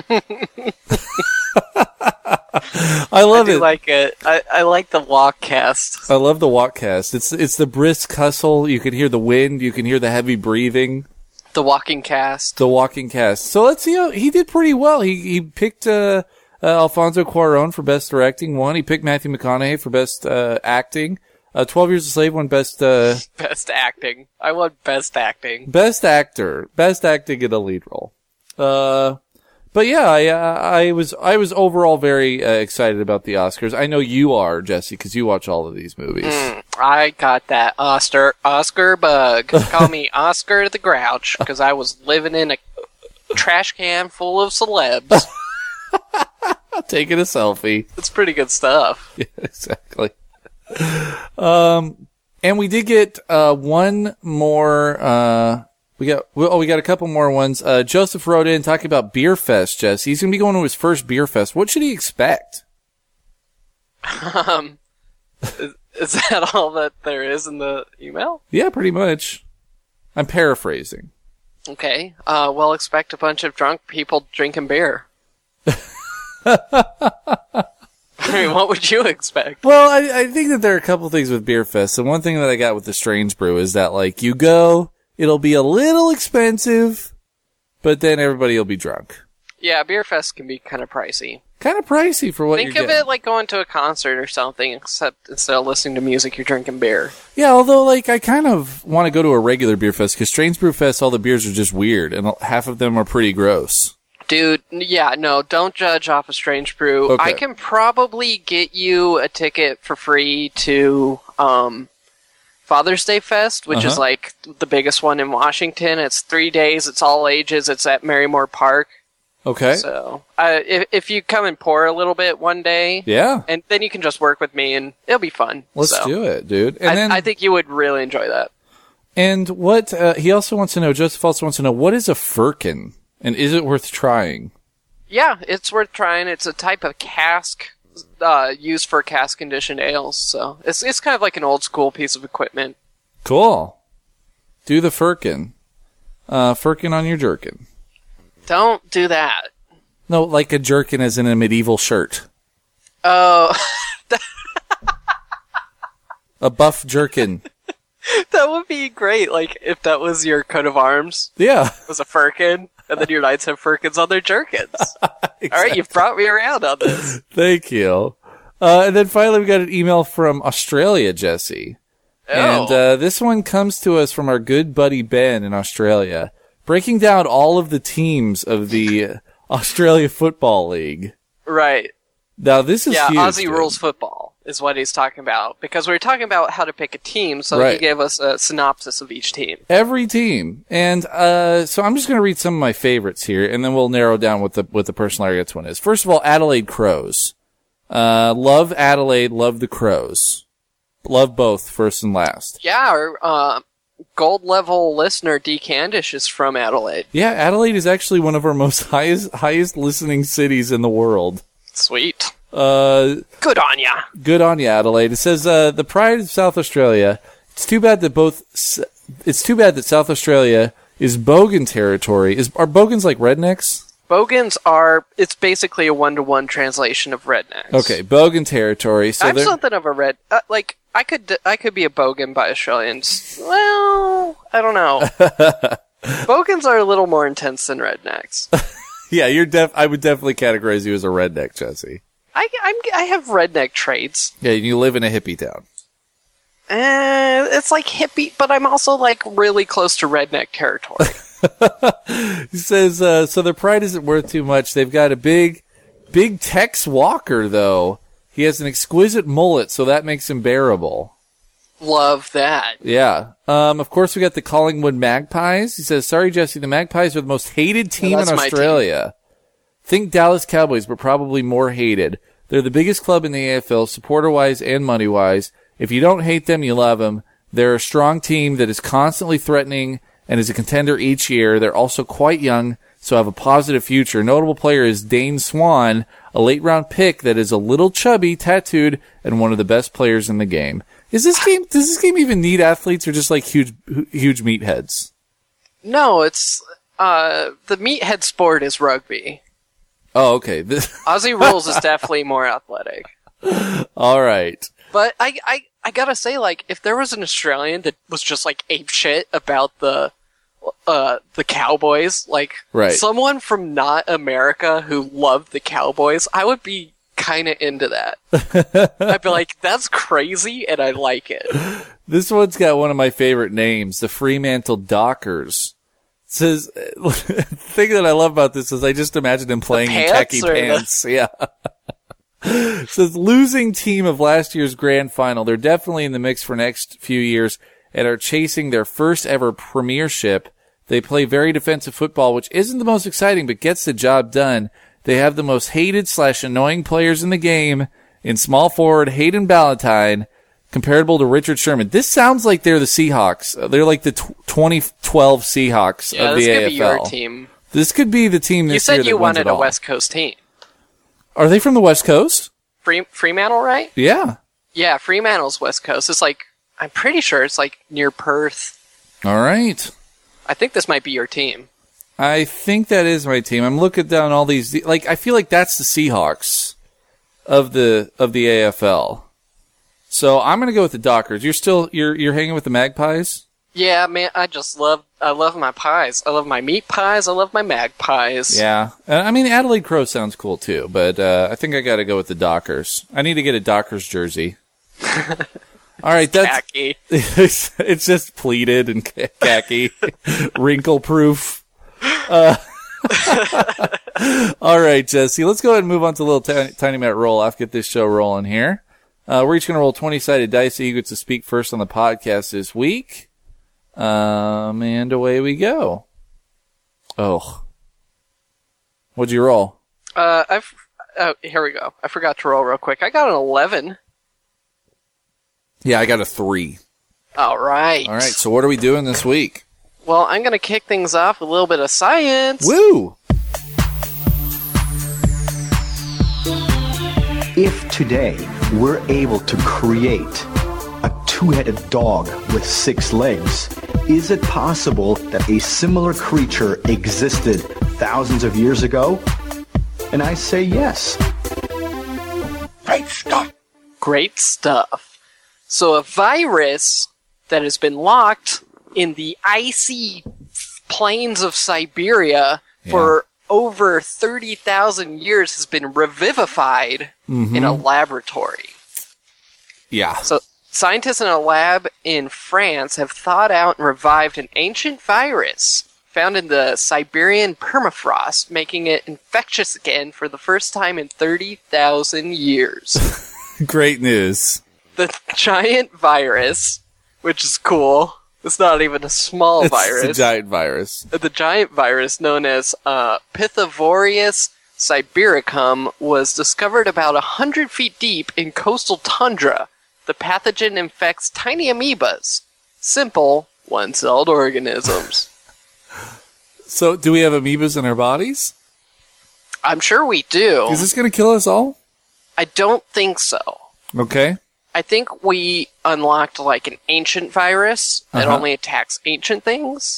I love it. I like it. I like the walk cast. I love the walk cast. It's the brisk hustle. You can hear the wind. You can hear the heavy breathing. The walking cast. The walking cast. So let's see. He did pretty well. He picked Alfonso Cuarón for Best Directing. He picked Matthew McConaughey for Best Acting. 12 Years a Slave won Best Acting. I want Best Acting. Best Actor. Best Acting in a Lead Role. But yeah, I was overall very excited about the Oscars. I know you are, Jesse, because you watch all of these movies. I got that Oscar bug. Call me Oscar the Grouch, because I was living in a trash can full of celebs. Taking a selfie. It's pretty good stuff. Yeah, exactly. And we did get one more. We got a couple more ones. Joseph wrote in talking about Beer Fest. Jess, he's gonna be going to his first Beer Fest. What should he expect? Is that all that there is in the email? Yeah, pretty much. I'm paraphrasing. Okay. Well, expect a bunch of drunk people drinking beer. I mean, what would you expect? Well, I think that there are a couple things with Beer Fest. And one thing that I got with the Strange Brew is that, like, you go, it'll be a little expensive, but then everybody will be drunk. Yeah, Beer Fest can be kind of pricey. Kind of pricey for what Think you're of getting. it like going to a concert or something, except instead of listening to music, you're drinking beer. Yeah, although, like, I kind of want to go to a regular Beer Fest, because Strange Brew Fest, all the beers are just weird, and half of them are pretty gross. Dude, yeah, no, don't judge off of Strange Brew. Okay. I can probably get you a ticket for free to Father's Day Fest, which is like the biggest one in Washington. It's 3 days, it's all ages, it's at Marymore Park. Okay. So, if you come and pour a little bit one day, Yeah. and then you can just work with me, and it'll be fun. Let's do it, dude. And I think you would really enjoy that. And what, he also wants to know, Joseph also wants to know, what is a firkin? And is it worth trying? Yeah, it's worth trying. It's a type of cask used for cask-conditioned ales. So it's kind of like an old school piece of equipment. Cool. Do the firkin. Firkin on your jerkin. Don't do that. No, like a jerkin as in a medieval shirt. Oh. A buff jerkin. That would be great. Like, if that was your coat of arms. Yeah. It was a firkin. And then your Knights have firkins on their jerkins. Exactly. All right, you've brought me around on this. Thank you. And then finally, we got an email from Australia, Jesse. Oh. And this one comes to us from our good buddy Ben in Australia, breaking down all of the teams of the Australia Football League. Right. Now, this is huge, Aussie rules football is what he's talking about. Because we were talking about how to pick a team, so he gave us a synopsis of each team. Every team. And so I'm just going to read some of my favorites here, and then we'll narrow down what the personal arrogance one is. First of all, Adelaide Crows. Love Adelaide, love the Crows. Love both, first and last. Yeah, our gold level listener, D. Candish, is from Adelaide. Yeah, Adelaide is actually one of our most highest listening cities in the world. Sweet. Good on ya. Good on ya, Adelaide. It says, the pride of South Australia. It's too bad that South Australia is Bogan territory. Are Bogans like rednecks? Bogans it's basically a 1-to-1 translation of rednecks. Okay, Bogan territory. So I'm something of a I could be a Bogan by Australians. Well, I don't know. Bogans are a little more intense than rednecks. Yeah, I would definitely categorize you as a redneck, Jesse. I have redneck traits. Yeah, you live in a hippie town. It's like hippie, but I'm also like really close to redneck territory. He says, so their pride isn't worth too much. They've got a big Tex Walker, though. He has an exquisite mullet, so that makes him bearable. Love that. Yeah. Of course, we got the Collingwood Magpies. He says, sorry, Jesse, the Magpies are the most hated team in Australia. Think Dallas Cowboys, but probably more hated. They're the biggest club in the AFL, supporter-wise and money-wise. If you don't hate them, you love them. They're a strong team that is constantly threatening and is a contender each year. They're also quite young, so have a positive future. A notable player is Dane Swan, a late-round pick that is a little chubby, tattooed, and one of the best players in the game. Does this game even need athletes or just like huge meatheads? No, it's the meathead sport is rugby. Oh, okay. Aussie rules is definitely more athletic. All right. But I gotta say, like, if there was an Australian that was just like ape shit about the Cowboys, like someone from not America who loved the Cowboys, I would be kind of into that. I'd be like, that's crazy, and I like it. This one's got one of my favorite names, the Fremantle Dockers. It says, the thing that I love about this is I just imagine him playing in khaki pants. Yeah. It says, losing team of last year's grand final. They're definitely in the mix for next few years and are chasing their first ever premiership. They play very defensive football, which isn't the most exciting, but gets the job done. They have the most hated / annoying players in the game in small forward Hayden Ballantyne, comparable to Richard Sherman. This sounds like they're the Seahawks. They're like the 2012 Seahawks of the AFL. This could be your team. This could be the team this year. You said you wanted a West Coast team. Are they from the West Coast? Fremantle, right? Yeah. Yeah, Fremantle's West Coast. It's like, I'm pretty sure it's like near Perth. All right. I think this might be your team. I think that is my team. I'm looking down all these. Like, I feel like that's the Seahawks of the AFL. So I'm gonna go with the Dockers. You're hanging with the Magpies? Yeah, man. I love my pies. I love my meat pies. I love my magpies. Yeah. I mean, Adelaide Crow sounds cool too, but I think I got to go with the Dockers. I need to get a Dockers jersey. All right, that's khaki. It's just pleated and khaki, wrinkle proof. All right, Jesse, let's go ahead and move on to a little tiny minute roll off. Get this show rolling here. We're each going to roll 20-sided dice. So you get to speak first on the podcast this week. And away we go. Oh. What'd you roll? Here we go. I forgot to roll real quick. I got an 11. Yeah, I got a 3. All right. All right, so what are we doing this week? Well, I'm going to kick things off with a little bit of science. Woo! If today we're able to create a two-headed dog with 6 legs, is it possible that a similar creature existed thousands of years ago? And I say yes. Great stuff. Great stuff. So a virus that has been locked in the icy plains of Siberia for over 30,000 years has been revivified in a laboratory. Yeah. So scientists in a lab in France have thawed out and revived an ancient virus found in the Siberian permafrost, making it infectious again for the first time in 30,000 years. Great news. The giant virus, which is cool. It's not even a small virus. It's a giant virus. The giant virus, known as Pythagoras sibiricum, was discovered about 100 feet deep in coastal tundra. The pathogen infects tiny amoebas, simple, one-celled organisms. So, do we have amoebas in our bodies? I'm sure we do. Is this going to kill us all? I don't think so. Okay. I think we unlocked like an ancient virus that only attacks ancient things.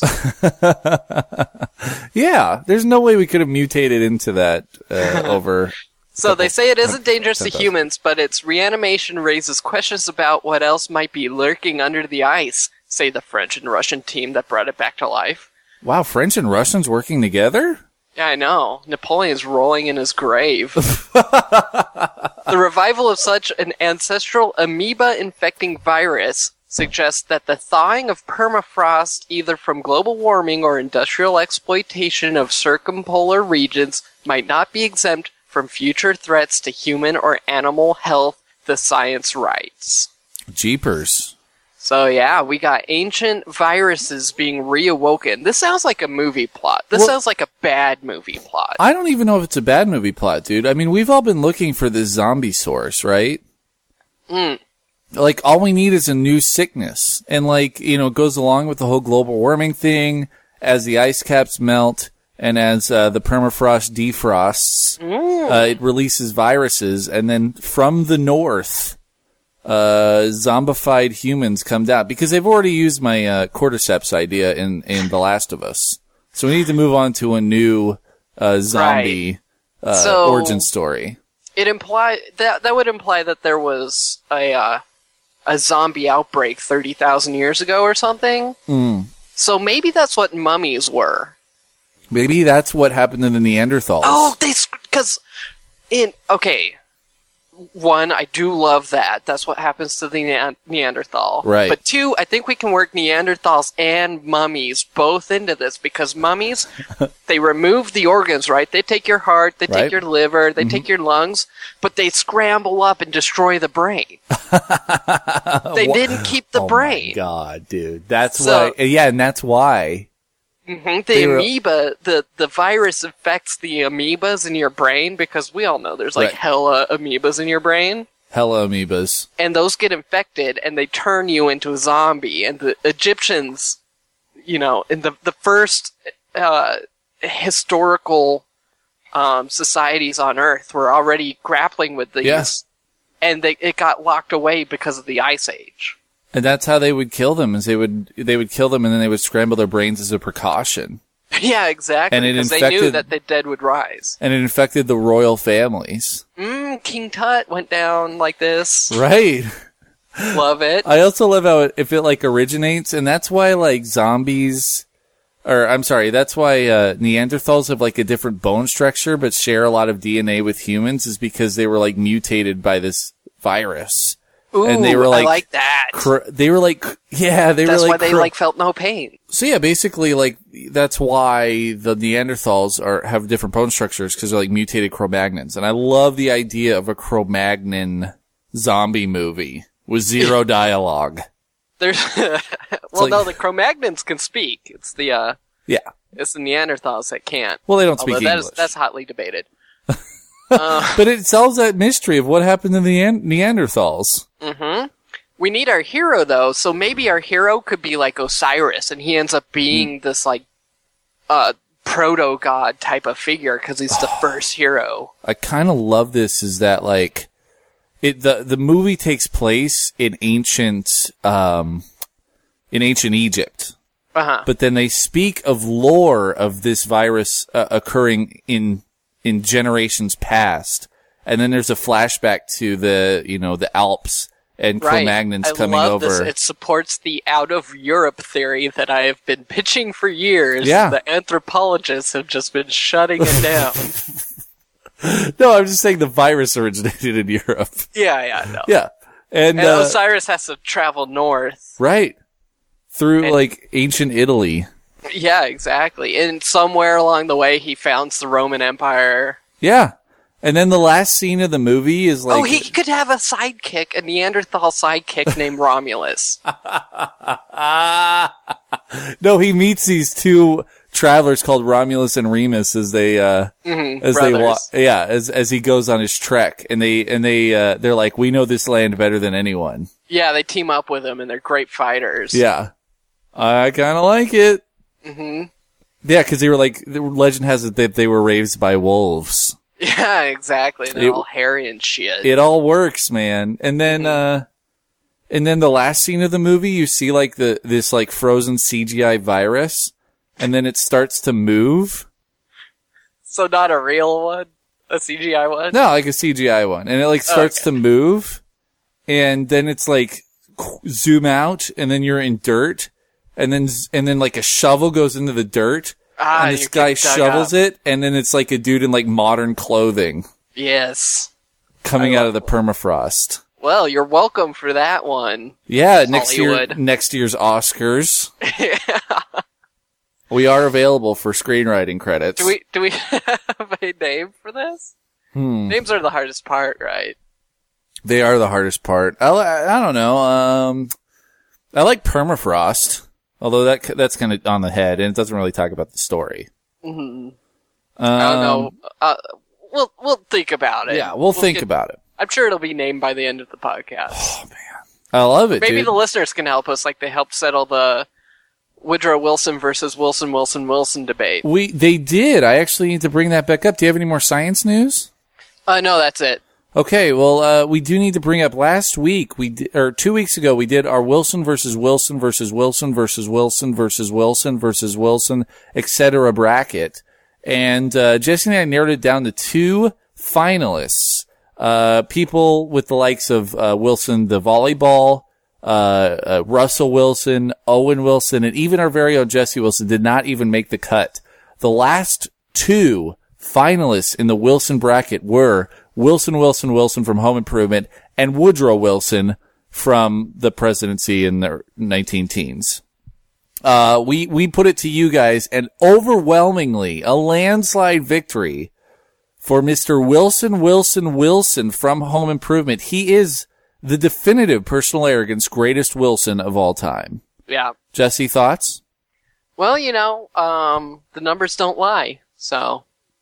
Yeah, there's no way we could have mutated into that over... So they say it isn't dangerous to humans, but its reanimation raises questions about what else might be lurking under the ice, say the French and Russian team that brought it back to life. Wow, French and Russians working together? Yeah, I know. Napoleon's rolling in his grave. The revival of such an ancestral amoeba-infecting virus suggests that the thawing of permafrost, either from global warming or industrial exploitation of circumpolar regions, might not be exempt from future threats to human or animal health, the science writes. Jeepers. So yeah, we got ancient viruses being reawoken. This sounds like a movie plot. This sounds like a bad movie plot. I don't even know if it's a bad movie plot, dude. I mean, we've all been looking for this zombie source, right? Like, all we need is a new sickness. And like, you know, it goes along with the whole global warming thing as the ice caps melt and as the permafrost defrosts, it releases viruses. And then from the north, zombified humans come down, because they've already used my cordyceps idea in The Last of Us. So we need to move on to a new zombie origin story. It that would imply that there was a zombie outbreak 30,000 years ago or something. So maybe that's what mummies were. Maybe that's what happened to the Neanderthals. Oh, one, I do love that. That's what happens to the Neanderthal. Right. But two, I think we can work Neanderthals and mummies both into this, because mummies, they remove the organs, right? They take your heart, they take your liver, they take your lungs, but they scramble up and destroy the brain. They didn't keep the brain. Oh my God, dude. That's why. Yeah, and that's why. The amoeba, the virus infects the amoebas in your brain, because we all know there's like hella amoebas in your brain. Hella amoebas. And those get infected and they turn you into a zombie. And the Egyptians, you know, in the first historical societies on Earth were already grappling with these. Yes. And it got locked away because of the Ice Age. And that's how they would kill them, is they would kill them and then they would scramble their brains as a precaution. Yeah, exactly. Because they knew that the dead would rise. And it infected the royal families. King Tut went down like this. Right. Love it. I also love how if it like originates, and that's why like zombies, that's why Neanderthals have like a different bone structure but share a lot of DNA with humans, is because they were like mutated by this virus. Ooh, and they were like, I like that. That's why they felt no pain. So yeah, basically like that's why the Neanderthals have different bone structures, because they're like mutated Cro-Magnons. And I love the idea of a Cro-Magnon zombie movie with zero dialogue. There's the Cro-Magnons can speak. It's the it's the Neanderthals that can't. Well, they don't speak English. That's hotly debated. But it solves that mystery of what happened to the Neanderthals. We need our hero, though, so maybe our hero could be like Osiris, and he ends up being this like proto-god type of figure, because he's the first hero. I kind of love this, is that like the movie takes place in ancient Egypt. But then they speak of lore of this virus occurring in generations past, and then there's a flashback to the Alps and Cro-Magnon's coming over. This. It supports the out of Europe theory that I have been pitching for years. Yeah. The anthropologists have just been shutting it down. No, I'm just saying the virus originated in Europe. Yeah, no. Yeah. And Osiris has to travel north. Right. Through, like, ancient Italy. Yeah, exactly. And somewhere along the way, he founds the Roman Empire. Yeah. And then the last scene of the movie is like... Oh, he could have a sidekick, a Neanderthal sidekick named Romulus. No, he meets these two travelers called Romulus and Remus as they as he goes on his trek, and they're like, we know this land better than anyone. Yeah, they team up with him, and they're great fighters. Yeah, I kind of like it. Mm-hmm. Yeah, because they were like, the legend has it that they were raised by wolves. Yeah, exactly. They're all hairy and shit. It all works, man. And then the last scene of the movie, you see like this like frozen CGI virus, and then it starts to move. So not a real one? A CGI one? No, like a CGI one. And it like starts to move, and then it's like zoom out, and then you're in dirt, and then like a shovel goes into the dirt. And this guy shovels it, and then it's like a dude in like modern clothing. Yes. Coming out of the permafrost. Well, you're welcome for that one. Yeah, next year's Oscars. Yeah. We are available for screenwriting credits. Do we have a name for this? Names are the hardest part, right? They are the hardest part. I don't know. I like permafrost. Although that's kind of on the head, and it doesn't really talk about the story. Mm-hmm. I don't know. We'll think about it. Yeah, we'll think about it. I'm sure it'll be named by the end of the podcast. Oh man, I love it. Maybe dude. the listeners can help us, like they helped settle the Woodrow Wilson versus Wilson debate. They did. I actually need to bring that back up. Do you have any more science news? No, that's it. Okay, well, we do need to bring up last week, 2 weeks ago, we did our Wilson versus Wilson versus Wilson versus Wilson versus Wilson versus Wilson, etc. bracket. And, Jesse and I narrowed it down to 2 finalists. People with the likes of, Wilson, the volleyball, Russell Wilson, Owen Wilson, and even our very own Jesse Wilson did not even make the cut. The last 2 finalists in the Wilson bracket were Wilson from Home Improvement, and Woodrow Wilson from the presidency in the 19-teens. We put it to you guys, and overwhelmingly, a landslide victory for Mr. Wilson from Home Improvement. He is the definitive Personal Arrogance greatest Wilson of all time. Yeah. Jesse, thoughts? Well, the numbers don't lie, so...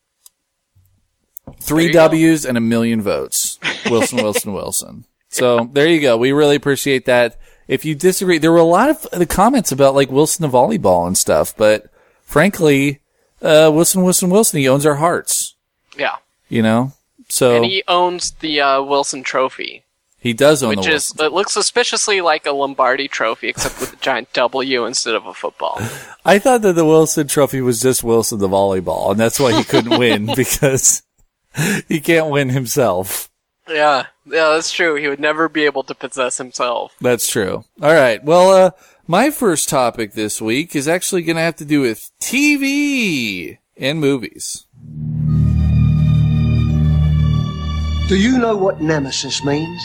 3 W's and 1 million votes. Wilson. So there you go. We really appreciate that. If you disagree, there were a lot of the comments about like Wilson the volleyball and stuff, but frankly, Wilson, he owns our hearts. Yeah. So. And he owns the Wilson Trophy. He does own the Wilson. It looks suspiciously like a Lombardi Trophy, except with a giant W instead of a football. I thought that the Wilson Trophy was just Wilson the volleyball, and that's why he couldn't win, because he can't win himself. Yeah, that's true. He would never be able to possess himself. That's true. All right. Well, my first topic this week is actually going to have to do with TV and movies. Do you know what nemesis means?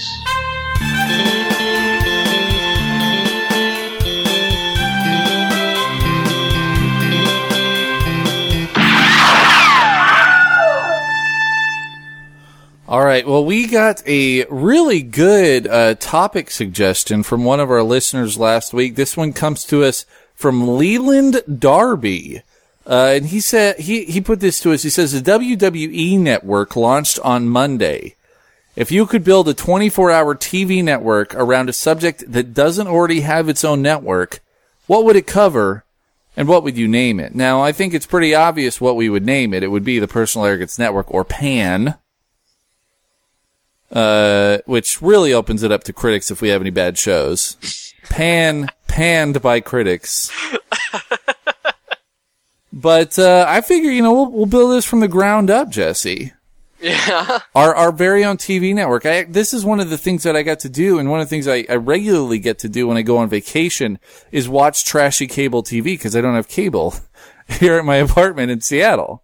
All right. Well, we got a really good topic suggestion from one of our listeners last week. This one comes to us from Leland Darby. And he said, he put this to us. He says, the WWE network launched on Monday. If you could build a 24-hour TV network around a subject that doesn't already have its own network, what would it cover and what would you name it? Now, I think it's pretty obvious what we would name it. It would be the Personal Arrogance Network, or PAN. Which really opens it up to critics if we have any bad shows. Panned by critics. But, I figure, we'll build this from the ground up, Jesse. Yeah. Our very own TV network. This is one of the things that I got to do, and one of the things I regularly get to do when I go on vacation is watch trashy cable TV, because I don't have cable here at my apartment in Seattle.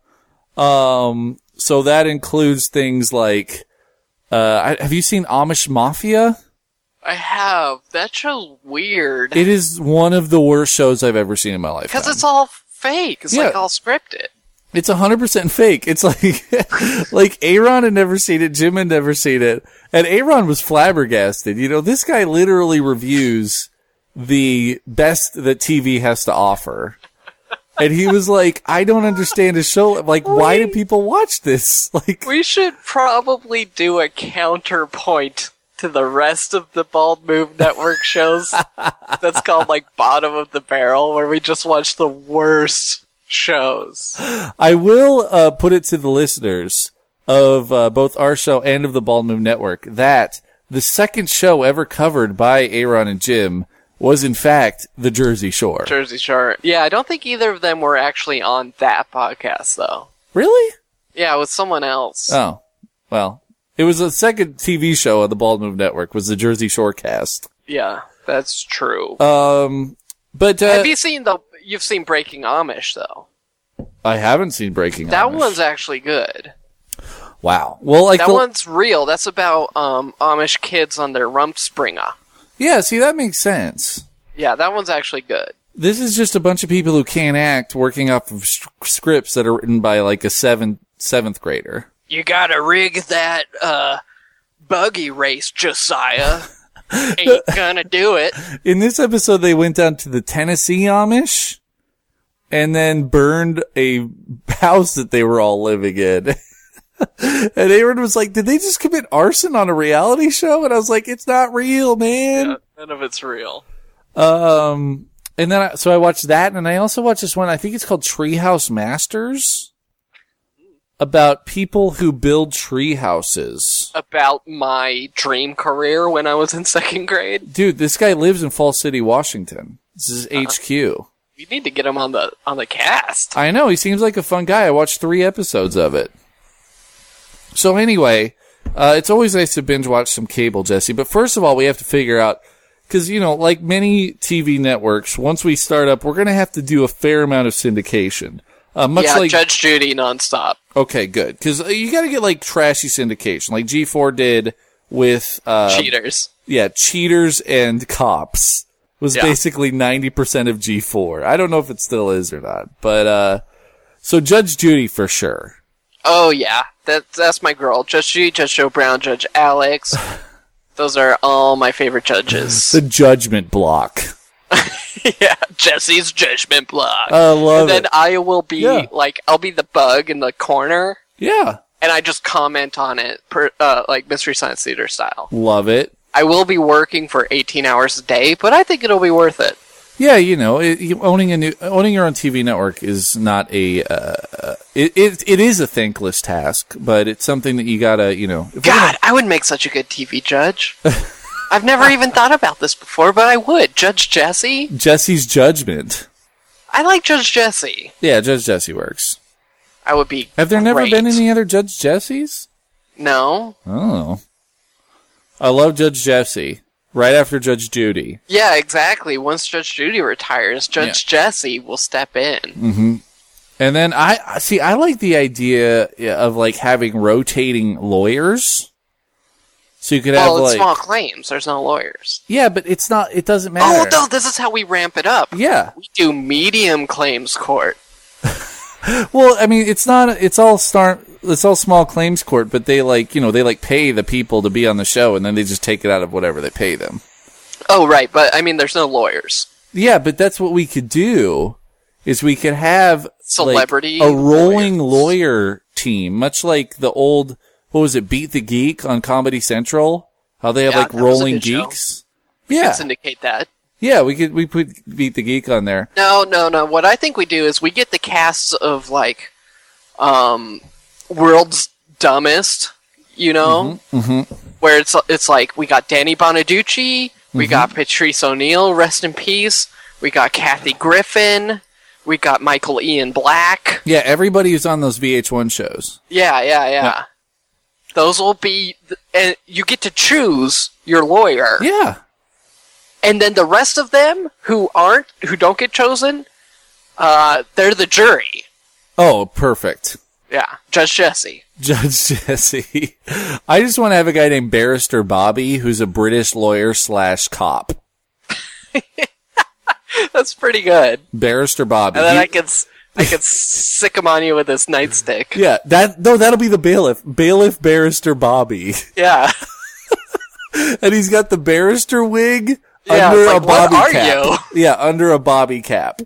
So that includes things like, have you seen Amish Mafia? I have. That show's weird. It is one of the worst shows I've ever seen in my life. Because it's all fake. It's like all scripted. It's 100% fake. It's like Aaron had never seen it, Jim had never seen it, and Aaron was flabbergasted. You know, this guy literally reviews the best that TV has to offer. And he was like, I don't understand a show. Like, why do people watch this? Like, we should probably do a counterpoint to the rest of the Bald Move Network shows. That's called, like, Bottom of the Barrel, where we just watch the worst shows. I will put it to the listeners of both our show and of the Bald Move Network that the second show ever covered by Aaron and Jim was, in fact, the Jersey Shore. Jersey Shore. Yeah, I don't think either of them were actually on that podcast, though. Really? Yeah, with someone else. Oh, well, it was the second TV show on the Bald Move Network, was the Jersey Shore cast. Yeah, that's true. But have you seen you've seen Breaking Amish, though? I haven't seen Breaking Amish. That one's actually good. Wow. Well, like that one's real. That's about Amish kids on their Rumspringa. Yeah, see, that makes sense. Yeah, that one's actually good. This is just a bunch of people who can't act working off of scripts that are written by like a seventh grader. You gotta rig that buggy race, Josiah. Ain't gonna do it. In this episode, they went down to the Tennessee Amish and then burned a house that they were all living in. And Aaron was like, did they just commit arson on a reality show? And I was like, it's not real, man. Yeah, none of it's real. And then so I watched that, and I also watched this one, I think it's called Treehouse Masters, about people who build tree houses. About my dream career when I was in second grade. Dude, this guy lives in Falls City, Washington. This is HQ. We need to get him on the cast. I know, he seems like a fun guy. I watched 3 episodes of it. So anyway, it's always nice to binge watch some cable, Jesse. But first of all, we have to figure out, because, you know, like many TV networks, once we start up, we're going to have to do a fair amount of syndication. Like Judge Judy nonstop. Okay, good. Because you got to get, like, trashy syndication, like G4 did with... Cheaters. Yeah, Cheaters and Cops was basically 90% of G4. I don't know if it still is or not. But, so Judge Judy for sure. Oh, yeah. That's my girl. Judge Judy, Judge Joe Brown, Judge Alex. Those are all my favorite judges. The judgment block. Yeah, Jesse's judgment block. I love it. And then I will be, I'll be the bug in the corner. Yeah. And I just comment on it, like Mystery Science Theater style. Love it. I will be working for 18 hours a day, but I think it'll be worth it. Yeah, you know, owning your own TV network is not it is a thankless task, but it's something that you gotta, you know. God, I would make such a good TV judge. I've never even thought about this before, but I would. Judge Jesse? Jesse's Judgment. I like Judge Jesse. Yeah, Judge Jesse works. I would be Have there great. never been any other Judge Jessies? No. Oh. I love Judge Jesse. Right after Judge Judy. Yeah, exactly. Once Judge Judy retires, Judge Jesse will step in. Mm-hmm. And then I like the idea of like having rotating lawyers. So you could have it's small claims. There's no lawyers. Yeah, but it doesn't matter. Oh, no, this is how we ramp it up. Yeah. We do medium claims court. Well, I mean, it's all small claims court, but they pay the people to be on the show, and then they just take it out of whatever they pay them. Oh, right, but I mean, there's no lawyers. Yeah, but that's what we could do, is we could have celebrity a rolling lawyer team, much like the old, what was it, Beat the Geek on Comedy Central? How they have rolling geeks? We could syndicate that. Yeah, we put Beat the Geek on there. No. What I think we do is we get the casts of World's Dumbest, you know, where it's like we got Danny Bonaducci, we got Patrice O'Neill, rest in peace. We got Kathy Griffin, we got Michael Ian Black. Yeah, everybody who's on those VH1 shows. Yeah. those will be, and you get to choose your lawyer. Yeah. And then the rest of them who don't get chosen, they're the jury. Oh, perfect. Yeah, Judge Jesse. Judge Jesse. I just want to have a guy named Barrister Bobby, who's a British lawyer / cop. That's pretty good. Barrister Bobby. And then I could sick him on you with this nightstick. Yeah, that'll be the bailiff. Bailiff Barrister Bobby. Yeah. And he's got the barrister wig yeah, under like, a bobby what are cap. You? Yeah, under a bobby cap.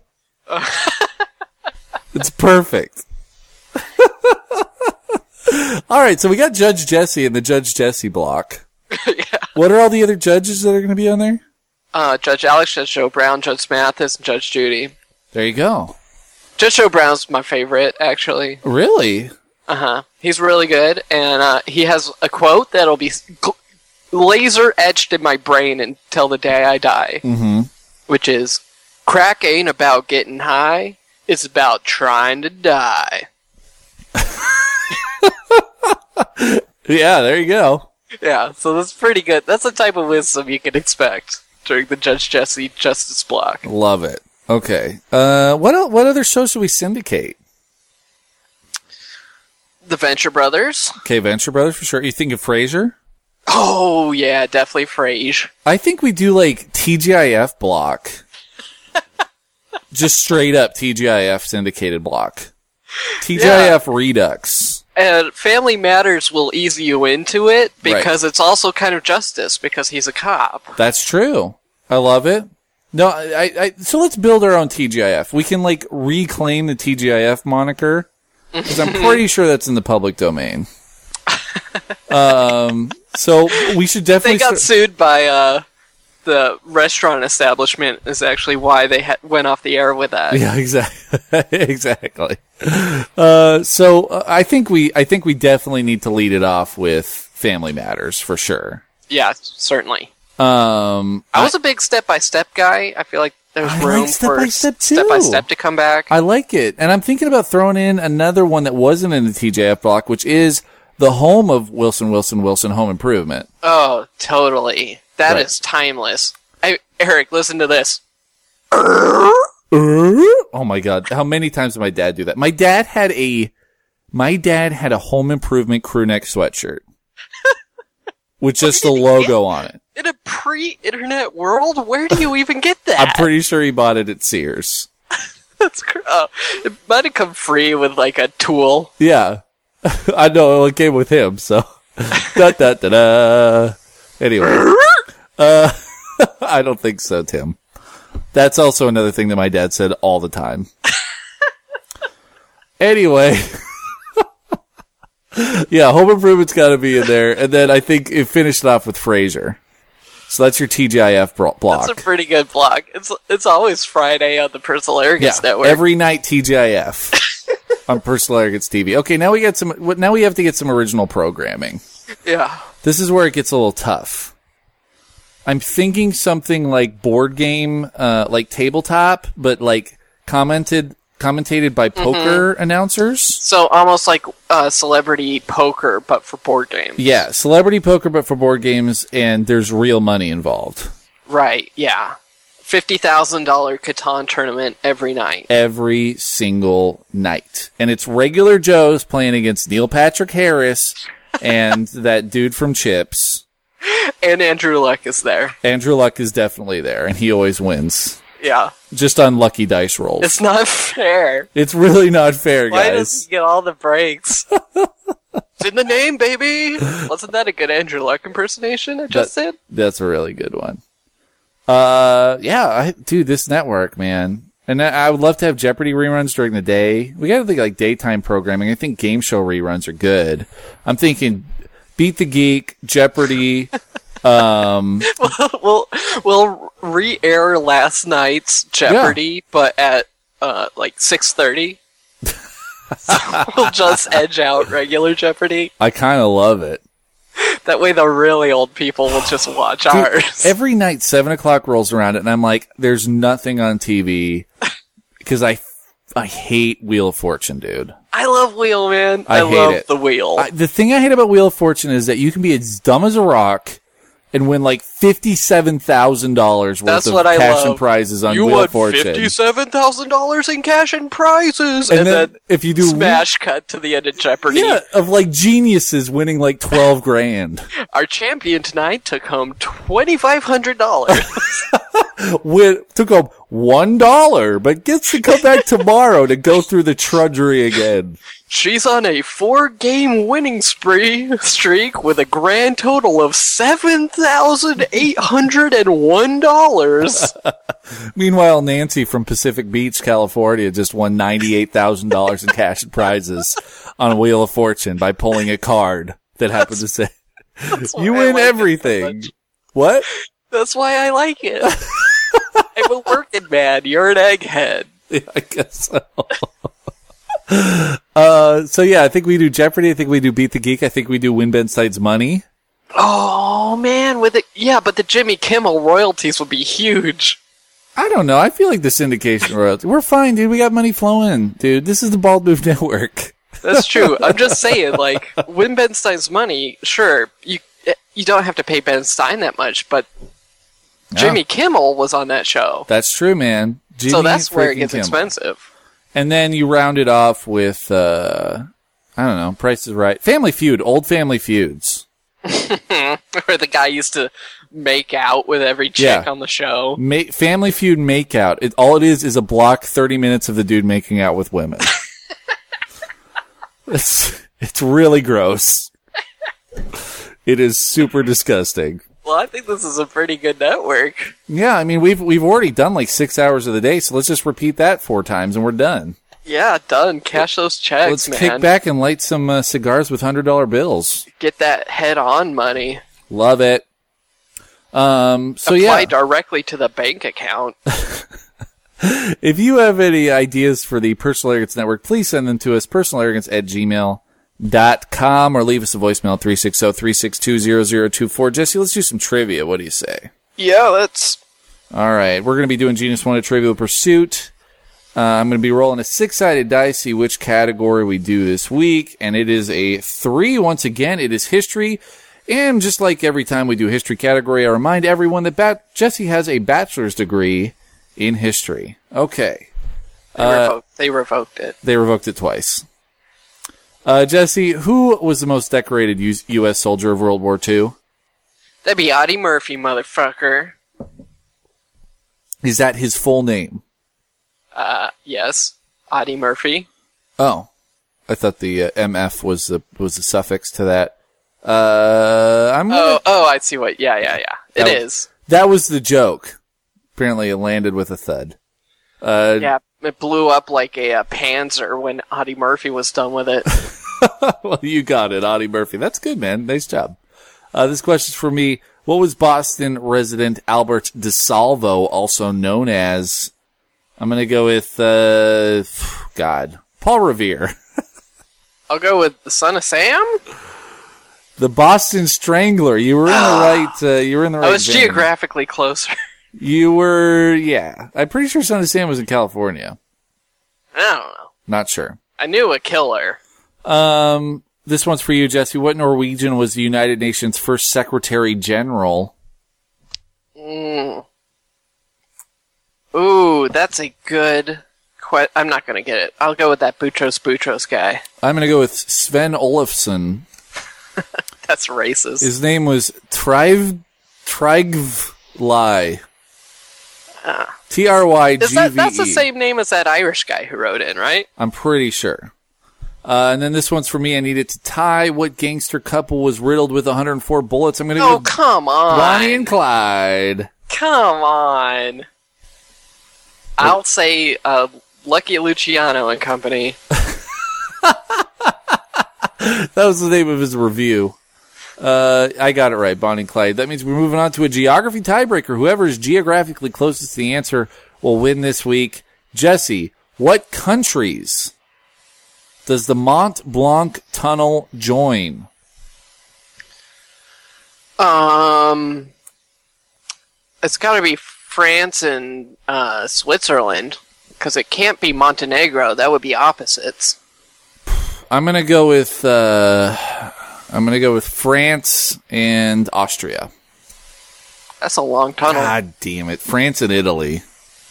It's perfect. All right, so we got Judge Jesse in the Judge Jesse block. Yeah. What are all the other judges that are going to be on there? Judge Alex, Judge Joe Brown, Judge Mathis, and Judge Judy. There you go. Judge Joe Brown's my favorite, actually. Really? Uh-huh. He's really good, and he has a quote that'll be laser etched in my brain until the day I die. Mm-hmm. Which is, crack ain't about getting high, it's about trying to die. Yeah, there you go. Yeah, so that's pretty good. That's the type of wisdom you can expect during the Judge Jesse Justice block. Love it. Okay. What other shows should we syndicate? The Venture Brothers. Okay, Venture Brothers for sure. You think of Frasier? Oh, yeah, definitely Frasier. I think we do like TGIF block. Just straight up TGIF syndicated block. TGIF Redux. And Family Matters will ease you into it because it's also kind of justice because he's a cop. That's true. I love it. No, so let's build our own TGIF. We can like reclaim the TGIF moniker because I'm pretty sure that's in the public domain. So we should definitely. They got sued by the restaurant establishment. Is actually why they went off the air with that. Yeah, exactly. So I think we definitely need to lead it off with Family Matters for sure. Yeah, certainly. I was a big step-by-step guy. I feel like there's room for step-by-step to come back. I like it. And I'm thinking about throwing in another one that wasn't in the TJF block, which is the home of Wilson Home Improvement. Oh, totally. That is timeless. Eric, listen to this. Oh my God. How many times did my dad do that? My dad had a Home Improvement crew neck sweatshirt with just the logo on it. In a pre-internet world, where do you even get that? I'm pretty sure he bought it at Sears. That's it might have come free with like a tool. Yeah. I know it came with him, so da. Anyway. I don't think so, Tim. That's also another thing that my dad said all the time. Anyway. Yeah, Home Improvement's got to be in there. And then I think it finished off with Frasier. So that's your TGIF block. That's a pretty good block. It's always Friday on the Personal Arrogance Network. Every night TGIF on Personal Arrogance TV. Okay, now we have to get some original programming. Yeah. This is where it gets a little tough. I'm thinking something like board game, like tabletop, but like commentated by poker announcers. So almost like celebrity poker, but for board games. Yeah, celebrity poker, but for board games, and there's real money involved. Right, yeah. $50,000 Catan tournament every night. Every single night. And it's regular Joes playing against Neil Patrick Harris and that dude from Chips. And Andrew Luck is there. Andrew Luck is definitely there, and he always wins. Yeah. Just on lucky dice rolls. It's not fair. It's really not fair, guys. Why does he get all the breaks? It's in the name, baby! Wasn't that a good Andrew Luck impersonation I just did? That's a really good one. Dude, this network, man. And I would love to have Jeopardy reruns during the day. We gotta think like daytime programming. I think game show reruns are good. I'm thinking Beat the Geek, Jeopardy. We'll re-air last night's Jeopardy, but at like 6:30. So we'll just edge out regular Jeopardy. I kind of love it. That way, the really old people will just watch ours. Every night, 7 o'clock rolls around, and I'm like, "There's nothing on TV," because I hate Wheel of Fortune, dude. I love Wheel, man. I hate love it. the Wheel. The thing I hate about Wheel of Fortune is that you can be as dumb as a rock and win like $57,000 worth of cash and prizes on Wheel of Fortune. You won $57,000 in cash and prizes, and then if you do smash cut to the end of Jeopardy. Yeah, of like geniuses winning like $12,000. Our champion tonight took home $2,500. Took home $1, but gets to come back tomorrow to go through the trudgery again. She's on a 4-game winning streak with a grand total of $7,801. Meanwhile, Nancy from Pacific Beach, California, just won $98,000 in cash and prizes on Wheel of Fortune by pulling a card that happened to say, "You win everything." What? That's why I like it. I'm a working man. You're an egghead. Yeah, I guess so. So yeah, I think we do Jeopardy. I think we do Beat the Geek. I think we do Win Ben Stein's Money. Oh man, but the Jimmy Kimmel royalties would be huge. I don't know. I feel like the syndication royalty. We're fine, dude. We got money flowing, dude. This is the Bald Move Network. That's true. I'm just saying, like, Win Ben Stein's Money. Sure, you don't have to pay Ben Stein that much, but Jimmy Kimmel was on that show. That's true, man. So that's where it gets expensive. And then you round it off with, I don't know, Price is Right. Family Feud, old Family Feuds. Where the guy used to make out with every chick on the show. Family Feud makeout. All it is a block 30 minutes of the dude making out with women. It's really gross. It is super disgusting. Well, I think this is a pretty good network. Yeah, I mean, we've already done like 6 hours of the day, so let's just repeat that 4 times and we're done. Yeah, done. Cash those checks, let's kick back and light some cigars with $100 bills. Get that head-on money. Love it. Apply directly to the bank account. If you have any ideas for the Personal Arrogance Network, please send them to us, personalarrogance@gmail.com, or leave us a voicemail at 360-362-0024. Jesse, let's do some trivia. What do you say? Yeah, let's. All right. We're going to be doing Genius Wanted Trivial Pursuit. I'm going to be rolling a 6-sided dice, see which category we do this week, and it is a 3. Once again, it is history. And just like every time we do a history category, I remind everyone that Jesse has a bachelor's degree in history. Okay. They revoked it. They revoked it twice. Jesse, who was the most decorated U.S. soldier of World War II? That'd be Audie Murphy, motherfucker. Is that his full name? Yes. Audie Murphy. Oh. I thought the MF was the suffix to that. I see what. Yeah. It is. That was the joke. Apparently, it landed with a thud. Yeah, it blew up like a Panzer when Audie Murphy was done with it. Well, you got it, Audie Murphy. That's good, man. Nice job. This question's for me. What was Boston resident Albert DeSalvo also known as? I'm going to go with, Paul Revere. I'll go with the Son of Sam? The Boston Strangler. You were in the right. I was vein. Geographically closer. You were, yeah. I'm pretty sure Son of Sam was in California. I don't know. Not sure. I knew a killer. This one's for you, Jesse. What Norwegian was the United Nations first Secretary General? Ooh, that's a good question. I'm not going to get it. I'll go with that Boutros guy. I'm going to go with Sven Olafsson. That's racist. His name was Trygve Lie. Trygve. That's the same name as that Irish guy who wrote in, right? I'm pretty sure. And then this one's for me. I needed to tie. What gangster couple was riddled with 104 bullets? I'm going to go. Oh, come on. Bonnie and Clyde. Come on. I'll say Lucky Luciano and Company. That was the name of his review. I got it right, Bonnie and Clyde. That means we're moving on to a geography tiebreaker. Whoever is geographically closest to the answer will win this week. Jesse, what countries does the Mont Blanc Tunnel join? It's got to be France and Switzerland, because it can't be Montenegro. That would be opposites. I'm gonna go with France and Austria. That's a long tunnel. God damn it, France and Italy.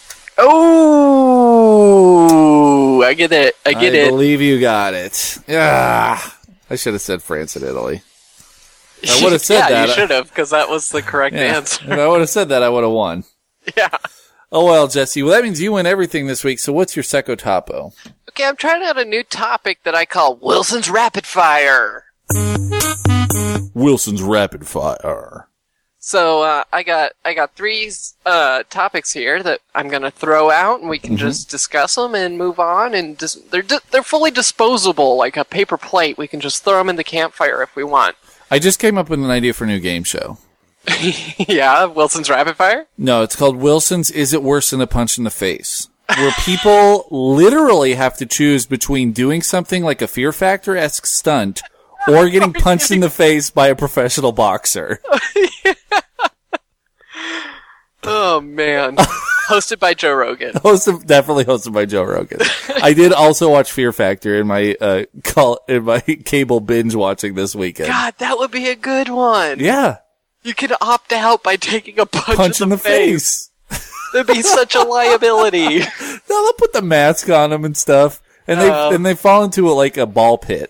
Oh, I get it. I believe you got it. Yeah, I should have said France and Italy. I would have said that. Yeah, you should have, because that was the correct answer. If I would have said that, I would have won. Yeah. Oh, well, Jesse. Well, that means you win everything this week. So what's your secco topo? Okay, I'm trying out a new topic that I call Wilson's Rapid Fire. Wilson's Rapid Fire. So I got 3 topics here that I'm going to throw out, and we can just discuss them and move on. And they're fully disposable, like a paper plate. We can just throw them in the campfire if we want. I just came up with an idea for a new game show. Yeah, Wilson's Rapid Fire? No, it's called Wilson's Is It Worse Than a Punch in the Face? Where people literally have to choose between doing something like a Fear Factor-esque stunt or getting punched in the face by a professional boxer. Oh, man. Hosted by Joe Rogan. Definitely hosted by Joe Rogan. I did also watch Fear Factor in my cable binge watching this weekend. God, that would be a good one. Yeah. You could opt out by taking a punch in the face. That'd be such a liability. No, they'll put the mask on them and stuff, and they fall into a ball pit.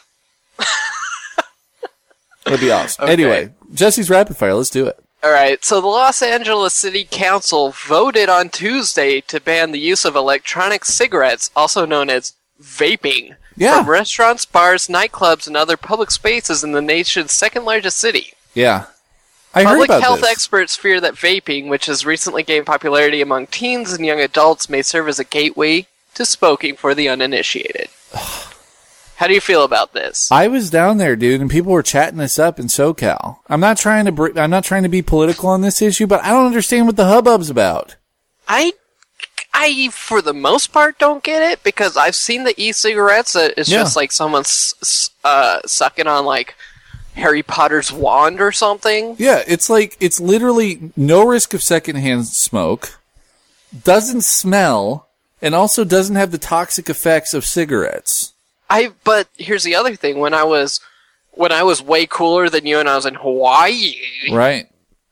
That'd be awesome. Okay. Anyway, Jesse's Rapid Fire. Let's do it. All right. So the Los Angeles City Council voted on Tuesday to ban the use of electronic cigarettes, also known as vaping, from restaurants, bars, nightclubs, and other public spaces in the nation's second largest city. Yeah. I heard Public about health this. experts fear that vaping, which has recently gained popularity among teens and young adults, may serve as a gateway to smoking for the uninitiated. How do you feel about this? I was down there, dude, and people were chatting this up in SoCal. I'm not trying to be political on this issue, but I don't understand what the hubbub's about. I for the most part don't get it, because I've seen the e-cigarettes. It's just like someone sucking on Harry Potter's wand or something. Yeah, it's literally no risk of secondhand smoke, doesn't smell, and also doesn't have the toxic effects of cigarettes. But here's the other thing. When I was way cooler than you and I was in Hawaii. Right.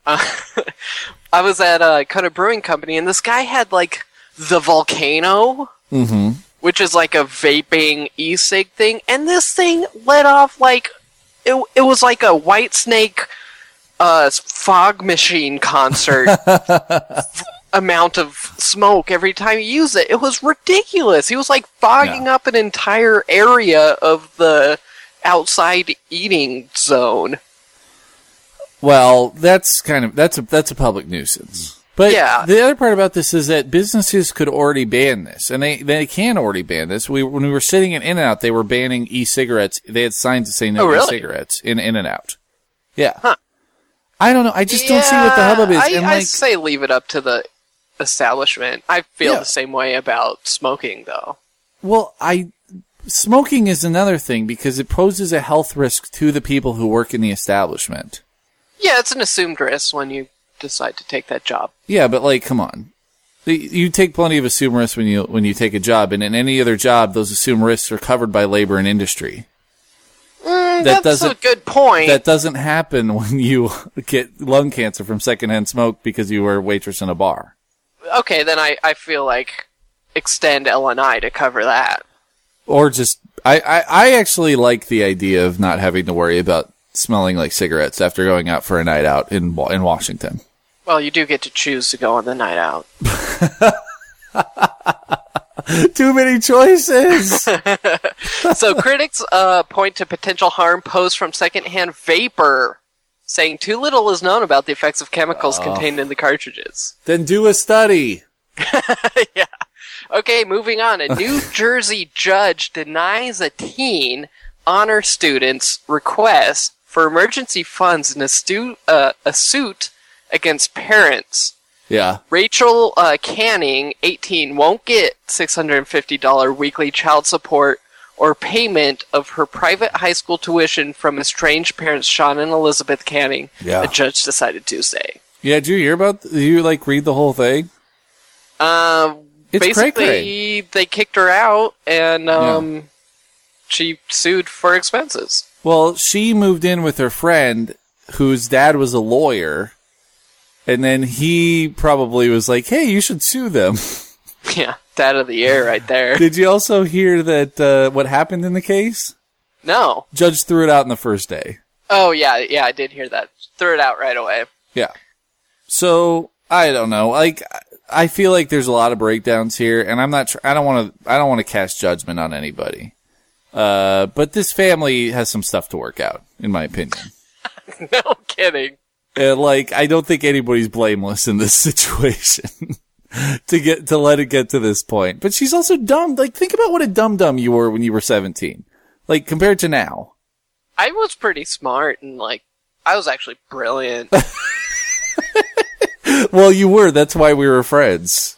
I was at a kind of brewing company, and this guy had the Volcano, which is like a vaping e-cig thing, and this thing let off it was like a Whitesnake fog machine concert amount of smoke every time you use it. It was ridiculous. He was fogging up an entire area of the outside eating zone. Well, that's a public nuisance. But the other part about this is that businesses could already ban this, and they can already ban this. When we were sitting in In-N-Out, they were banning e-cigarettes. They had signs to say no e-cigarettes in In-N-Out. Yeah. Huh. I don't know. I just don't see what the hubbub is. I say leave it up to the establishment. I feel the same way about smoking, though. Well, smoking is another thing because it poses a health risk to the people who work in the establishment. Yeah, it's an assumed risk when you decide to take that job. Yeah, but come on. You take plenty of assumed risks when you take a job, and in any other job, those assumed risks are covered by labor and industry. That's a good point. That doesn't happen when you get lung cancer from secondhand smoke because you were a waitress in a bar. Okay, then I feel extend L&I to cover that. Or just, I actually like the idea of not having to worry about smelling like cigarettes after going out for a night out in Washington. Well, you do get to choose to go on the night out. Too many choices. So critics point to potential harm posed from secondhand vapor, saying too little is known about the effects of chemicals contained in the cartridges. Then do a study. Yeah. Okay, moving on. A New Jersey judge denies a teen honor student's request for emergency funds in a suit against parents. Yeah. Rachel Canning, 18, won't get $650 weekly child support or payment of her private high school tuition from estranged parents Sean and Elizabeth Canning, a judge decided Tuesday. Yeah, did you hear about... Did you, read the whole thing? It's basically, cray-cray. They kicked her out, and she sued for expenses. Well, she moved in with her friend whose dad was a lawyer, and then he probably was like, hey, you should sue them. Yeah, dad of the year right there. Did you also hear that what happened in the case? No. Judge threw it out in the first day. Oh, yeah, I did hear that. Threw it out right away. Yeah. So, I don't know. Like, I feel like there's a lot of breakdowns here, and I don't want to cast judgment on anybody. But this family has some stuff to work out, in my opinion. No kidding. And I don't think anybody's blameless in this situation to let it get to this point. But she's also dumb. Like, think about what a dum-dum you were when you were 17. Like, compared to now. I was pretty smart and, I was actually brilliant. Well, you were. That's why we were friends.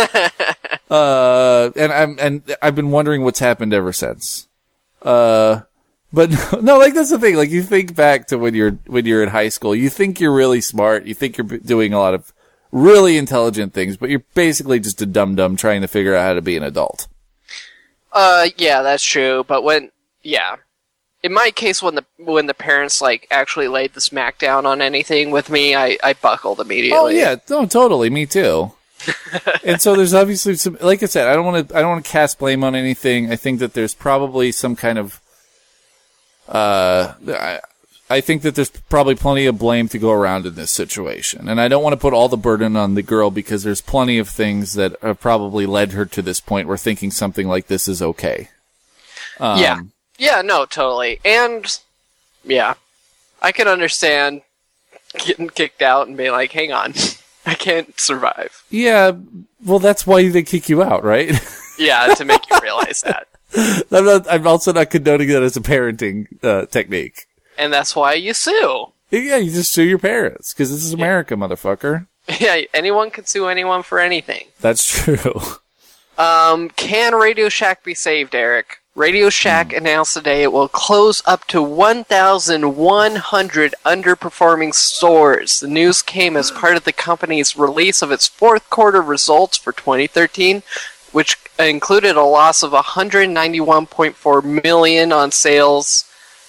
And I've been wondering what's happened ever since. But no, that's the thing. Like, you think back to when you're in high school, you think you're really smart, you think you're doing a lot of really intelligent things, but you're basically just a dum-dum trying to figure out how to be an adult. Yeah, that's true. But in my case, when the parents actually laid the smackdown on anything with me, I buckled immediately. Oh yeah, no, totally, me too. And so there's obviously some, like I said, I don't want to cast blame on anything. I think that there's probably some kind of, I think that there's probably plenty of blame to go around in this situation. And I don't want to put all the burden on the girl because there's plenty of things that have probably led her to this point where thinking something like this is okay. Yeah, no, totally. And, yeah, I can understand getting kicked out and being like, hang on, I can't survive. Yeah, well, that's why they kick you out, right? Yeah, to make you realize that. I'm also not condoning that as a parenting technique. And that's why you sue. Yeah, you just sue your parents, because this is America, motherfucker. Yeah, anyone can sue anyone for anything. That's true. Can Radio Shack be saved, Eric? Radio Shack announced today it will close up to 1,100 underperforming stores. The news came as part of the company's release of its fourth quarter results for 2013, which included a loss of $191.4 million on sales,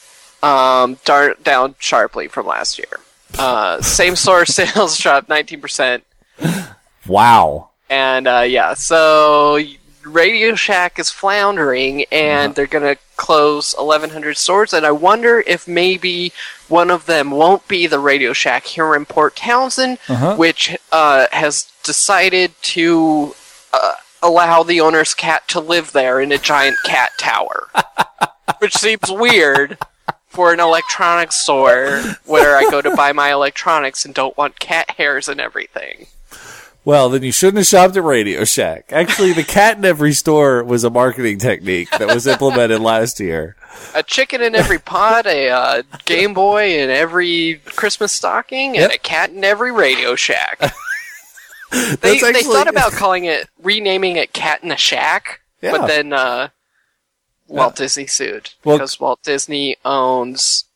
down sharply from last year. Same-store sales dropped 19%. Wow. And, so Radio Shack is floundering, and they're going to close 1,100 stores, and I wonder if maybe one of them won't be the Radio Shack here in Port Townsend, which has decided to allow the owner's cat to live there in a giant cat tower. Which seems weird for an electronics store where I go to buy my electronics and don't want cat hairs and everything. Well, then you shouldn't have shopped at Radio Shack. Actually, the cat in every store was a marketing technique that was implemented last year. A chicken in every pot, a Game Boy in every Christmas stocking, and a cat in every Radio Shack. They thought about renaming it Cat in a Shack, but then Walt Disney sued. Because Walt Disney owns...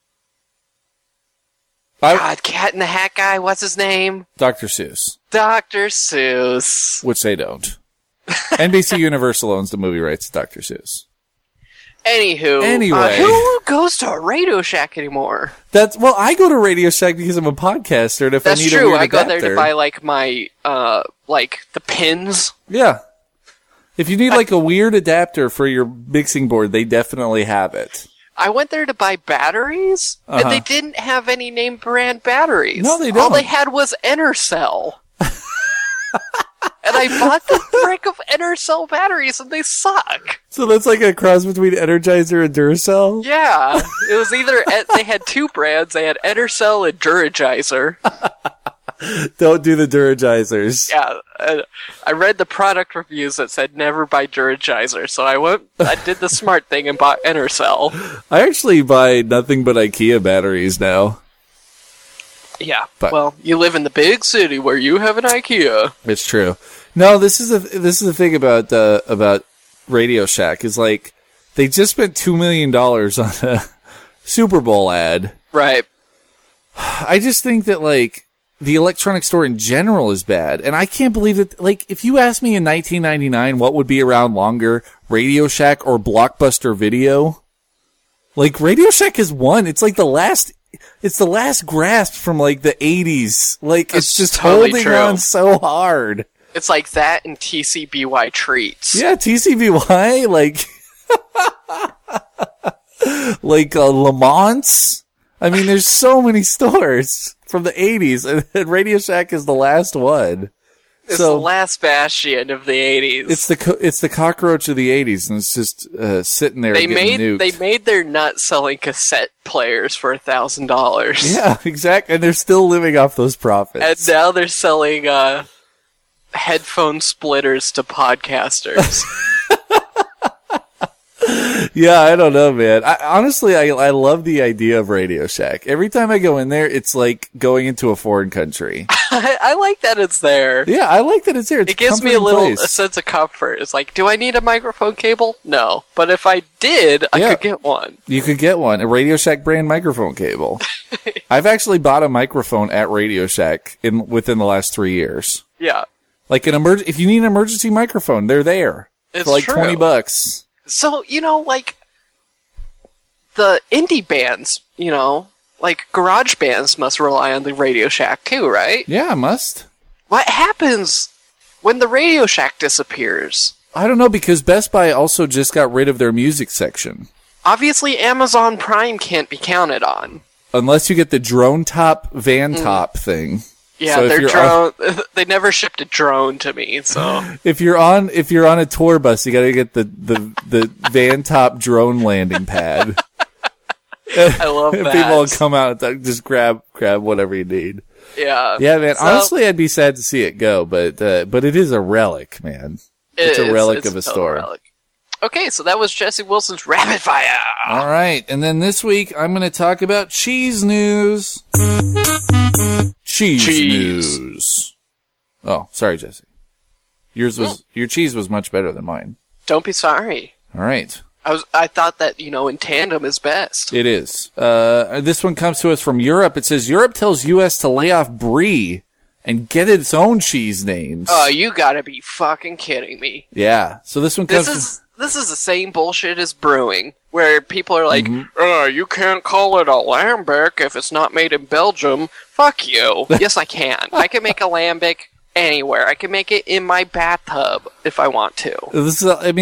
Cat in the Hat guy, what's his name? Dr. Seuss. Dr. Seuss. Which they don't. NBC Universal owns the movie rights to Dr. Seuss. Anyway. Who goes to a Radio Shack anymore? I go to Radio Shack because I'm a podcaster, and if I need a weird adapter... That's true, I go there to buy, my, the pins. Yeah. If you need, a weird adapter for your mixing board, they definitely have it. I went there to buy batteries, and they didn't have any name brand batteries. No, they don't. All they had was Enercell. And I bought the frick of Enercell batteries, and they suck. So that's like a cross between Energizer and Duracell? Yeah. It was either... they had two brands. They had Enercell and Duragizer. Don't do the Duragizers. Yeah. I read the product reviews that said never buy Duragizer, so I did the smart thing and bought Enercell. I actually buy nothing but IKEA batteries now. Yeah, well, you live in the big city where you have an IKEA. It's true. No, this is the thing about Radio Shack is they just spent $2 million on a Super Bowl ad. Right. I just think that the electronic store in general is bad. And I can't believe that, like, if you asked me in 1999 what would be around longer, Radio Shack or Blockbuster Video, like, Radio Shack has won. It's like the last grasp from, like, the 80s. Like, That's it's just totally holding true. on so hard. It's like that and TCBY treats. Yeah, TCBY, like, like, Lamont. I mean, there's so many stores from the 80s, and Radio Shack is the last one. It's the last bastion of the 80s. It's the cockroach of the 80s, and it's just sitting there getting nuked. They made their nut selling cassette players for $1,000. Yeah, exactly, and they're still living off those profits. And now they're selling headphone splitters to podcasters. Yeah, I don't know, man. Honestly, I love the idea of Radio Shack. Every time I go in there, it's like going into a foreign country. I like that it's there. Yeah, I like that it's there. It's it gives me a sense of comfort. It's like, do I need a microphone cable? No. But if I did, I could get one. You could get one. A Radio Shack brand microphone cable. I've actually bought a microphone at Radio Shack within the last 3 years. Yeah. Like if you need an emergency microphone, they're there. It's for like true. $20. So, like, the indie bands, like garage bands must rely on the Radio Shack too, right? Yeah, must. What happens when the Radio Shack disappears? I don't know, because Best Buy also just got rid of their music section. Obviously, Amazon Prime can't be counted on. Unless you get the drone top, van top thing. Yeah, so their drone. They never shipped a drone to me, so if you're on a tour bus, you got to get the van top drone landing pad. I love that. People will come out and just grab whatever you need. Yeah, man. Honestly, I'd be sad to see it go, but it is a relic, man. It's a relic of a store. Relic. Okay, so that was Jesse Wilson's Rapid Fire. All right, and then this week I'm going to talk about cheese news. Cheese news. Oh, sorry, Jesse. Your cheese was much better than mine. Don't be sorry. All right. I thought that, in tandem is best. It is. This one comes to us from Europe. It says Europe tells U.S. to lay off Brie and get its own cheese names. Oh, you gotta be fucking kidding me. Yeah. So this one comes This is the same bullshit as brewing, where people are like, you can't call it a lambic if it's not made in Belgium. Fuck you. Yes, I can. I can make a lambic anywhere. I can make it in my bathtub if I want to. This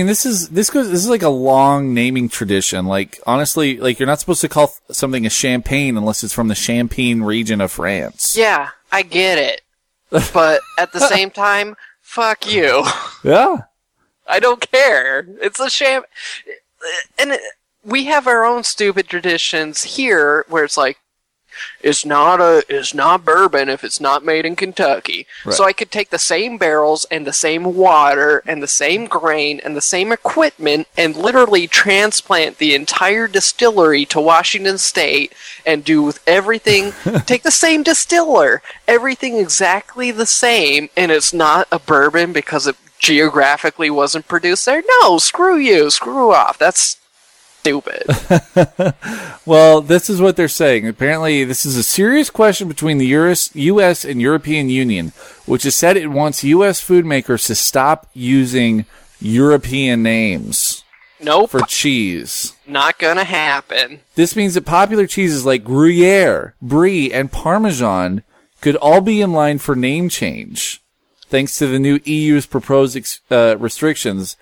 is like a long naming tradition. Like, honestly, like, you're not supposed to call something a champagne unless it's from the Champagne region of France. Yeah, I get it. But at the same time, fuck you. Yeah. I don't care. It's a sham. And we have our own stupid traditions here where it's like, it's not bourbon if it's not made in Kentucky. Right. So I could take the same barrels and the same water and the same grain and the same equipment and literally transplant the entire distillery to Washington State and do everything, take the same distiller, everything exactly the same, and it's not a bourbon because it geographically wasn't produced there. No, screw you, screw off. That's stupid. Well, this is what they're saying. Apparently, this is a serious question between the U.S. and European Union, which has said it wants U.S. food makers to stop using European names. Nope. For cheese. Not gonna happen. This means that popular cheeses like Gruyere, Brie, and Parmesan could all be in line for name change, thanks to the new EU's proposed restrictions.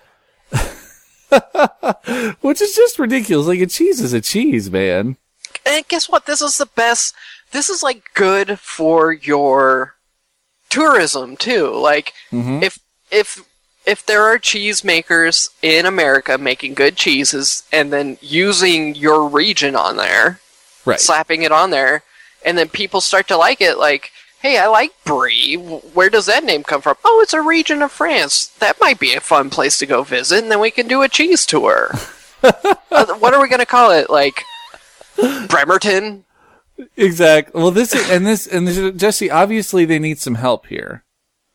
Which is just ridiculous. Like, a cheese is a cheese, man. And guess what? This is the best. This is, like, good for your tourism, too. Like, if there are cheese makers in America making good cheeses and then using your region on there, right, slapping it on there, and then people start to like it, like, hey, I like Brie. Where does that name come from? Oh, it's a region of France. That might be a fun place to go visit, and then we can do a cheese tour. What are we going to call it? Like, Bremerton? Exactly. Well, this Jesse, obviously they need some help here.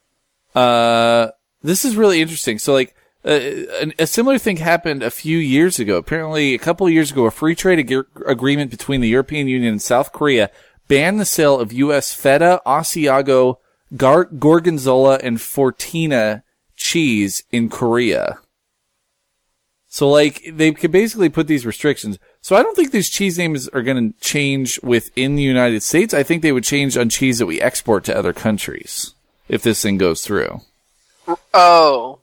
This is really interesting. So, like, a similar thing happened a few years ago. Apparently, a couple of years ago, a free trade agreement between the European Union and South Korea ban the sale of U.S. Feta, Asiago, Gorgonzola, and Fortina cheese in Korea. So, like, they could basically put these restrictions. So I don't think these cheese names are going to change within the United States. I think they would change on cheese that we export to other countries if this thing goes through. Oh.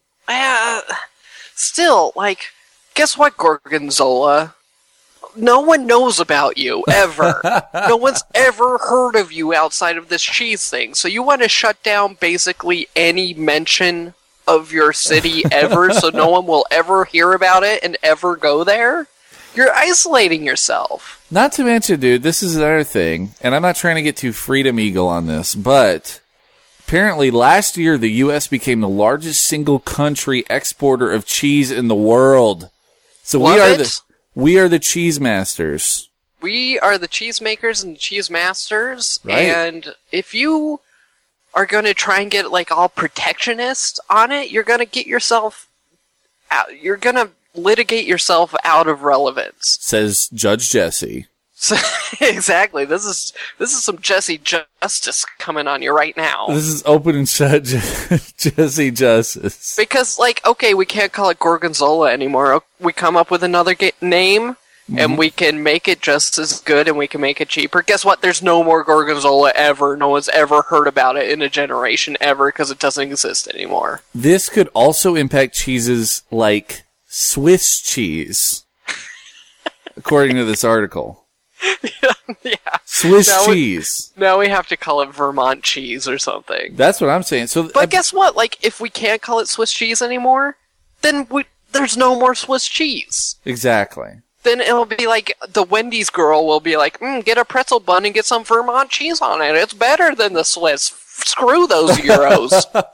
Still, like, guess what, Gorgonzola? No one knows about you, ever. No one's ever heard of you outside of this cheese thing. So you want to shut down basically any mention of your city ever so no one will ever hear about it and ever go there? You're isolating yourself. Not to mention, dude, this is another thing, and I'm not trying to get too Freedom Eagle on this, but apparently last year the U.S. became the largest single country exporter of cheese in the world. So we are the cheese masters. We are the cheese makers and the cheese masters, right. And if you are going to try and get like all protectionist on it, you're going to get yourself out. You're going to litigate yourself out of relevance. Says Judge Jesse. Exactly. This is some Jesse Justice coming on you right now. This is open and shut Jesse Justice. Because, like, okay, we can't call it Gorgonzola anymore. We come up with another name, and we can make it just as good, and we can make it cheaper. Guess what? There's no more Gorgonzola ever. No one's ever heard about it in a generation ever because it doesn't exist anymore. This could also impact cheeses like Swiss cheese, according to this article. Yeah. Swiss cheese. Now we have to call it Vermont cheese or something. That's what I'm saying. But guess what? Like, if we can't call it Swiss cheese anymore, then there's no more Swiss cheese. Exactly. Then it'll be like the Wendy's girl will be like, get a pretzel bun and get some Vermont cheese on it. It's better than the Swiss. Screw those Euros.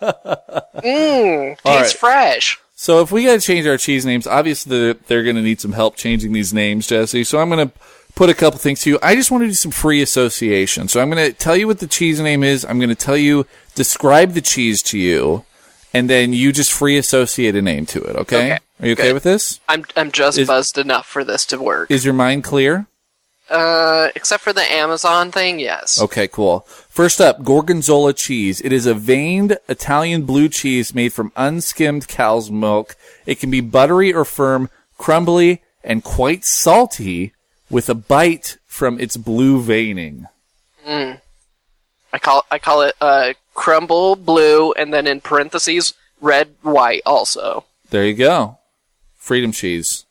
Tastes fresh. So if we got to change our cheese names, obviously they're going to need some help changing these names, Jesse. So I'm going to put a couple things to you. I just want to do some free association. So I'm going to tell you what the cheese name is. I'm going to describe the cheese to you, and then you just free associate a name to it, okay? Are you okay with this? I'm just buzzed enough for this to work. Is your mind clear? Except for the Amazon thing, yes. Okay, cool. First up, Gorgonzola cheese. It is a veined Italian blue cheese made from unskimmed cow's milk. It can be buttery or firm, crumbly, and quite salty, with a bite from its blue veining. I call it crumble blue, and then in parentheses red white also. There you go. Freedom cheese.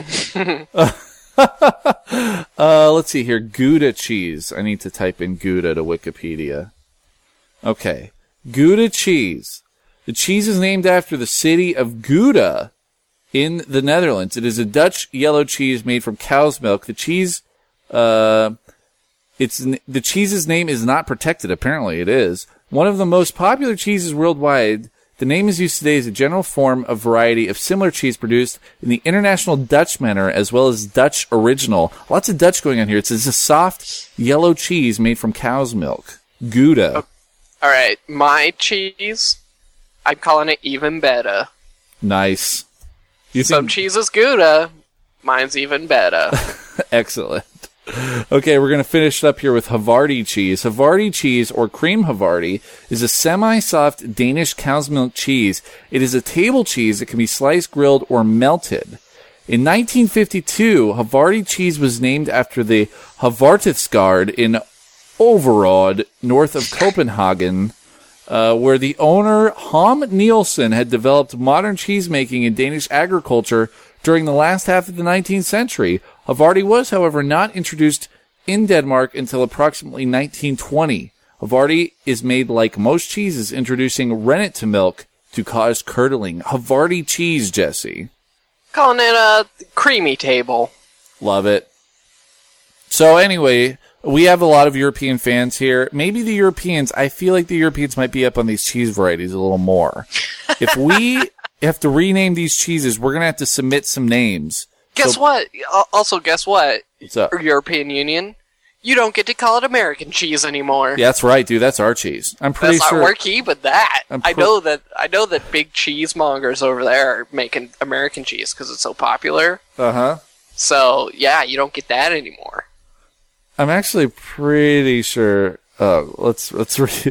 Let's see here. Gouda cheese. I need to type in Gouda to Wikipedia. Okay. Gouda cheese. The cheese is named after the city of Gouda in the Netherlands. It is a Dutch yellow cheese made from cow's milk. The cheese, the cheese's name is not protected. Apparently it is. One of the most popular cheeses worldwide. The name is used today as a general form of variety of similar cheese produced in the international Dutch manner as well as Dutch original. Lots of Dutch going on here. It's a soft yellow cheese made from cow's milk. Gouda. Okay. All right. My cheese, I'm calling it even better. Nice. Some cheese is Gouda. Mine's even better. Excellent. Okay, we're going to finish up here with Havarti cheese. Havarti cheese, or cream Havarti, is a semi-soft Danish cow's milk cheese. It is a table cheese that can be sliced, grilled, or melted. In 1952, Havarti cheese was named after the Havartisgård in Overod, north of Copenhagen, where the owner, Ham Nielsen, had developed modern cheese-making in Danish agriculture during the last half of the 19th century. Havarti was, however, not introduced in Denmark until approximately 1920. Havarti is made like most cheeses, introducing rennet to milk to cause curdling. Havarti cheese, Jesse. Calling it a creamy table. Love it. So anyway, we have a lot of European fans here. Maybe the Europeans, I feel like the Europeans might be up on these cheese varieties a little more. If we have to rename these cheeses, we're going to have to submit some names. Guess what? Also, guess what? What's up? European Union. You don't get to call it American cheese anymore. Yeah, that's right, dude. That's our cheese. I'm pretty sure. We're keeping that. I know that big cheesemongers over there are making American cheese because it's so popular. Uh-huh. So, yeah, you don't get that anymore. I'm actually pretty sure. Let's read.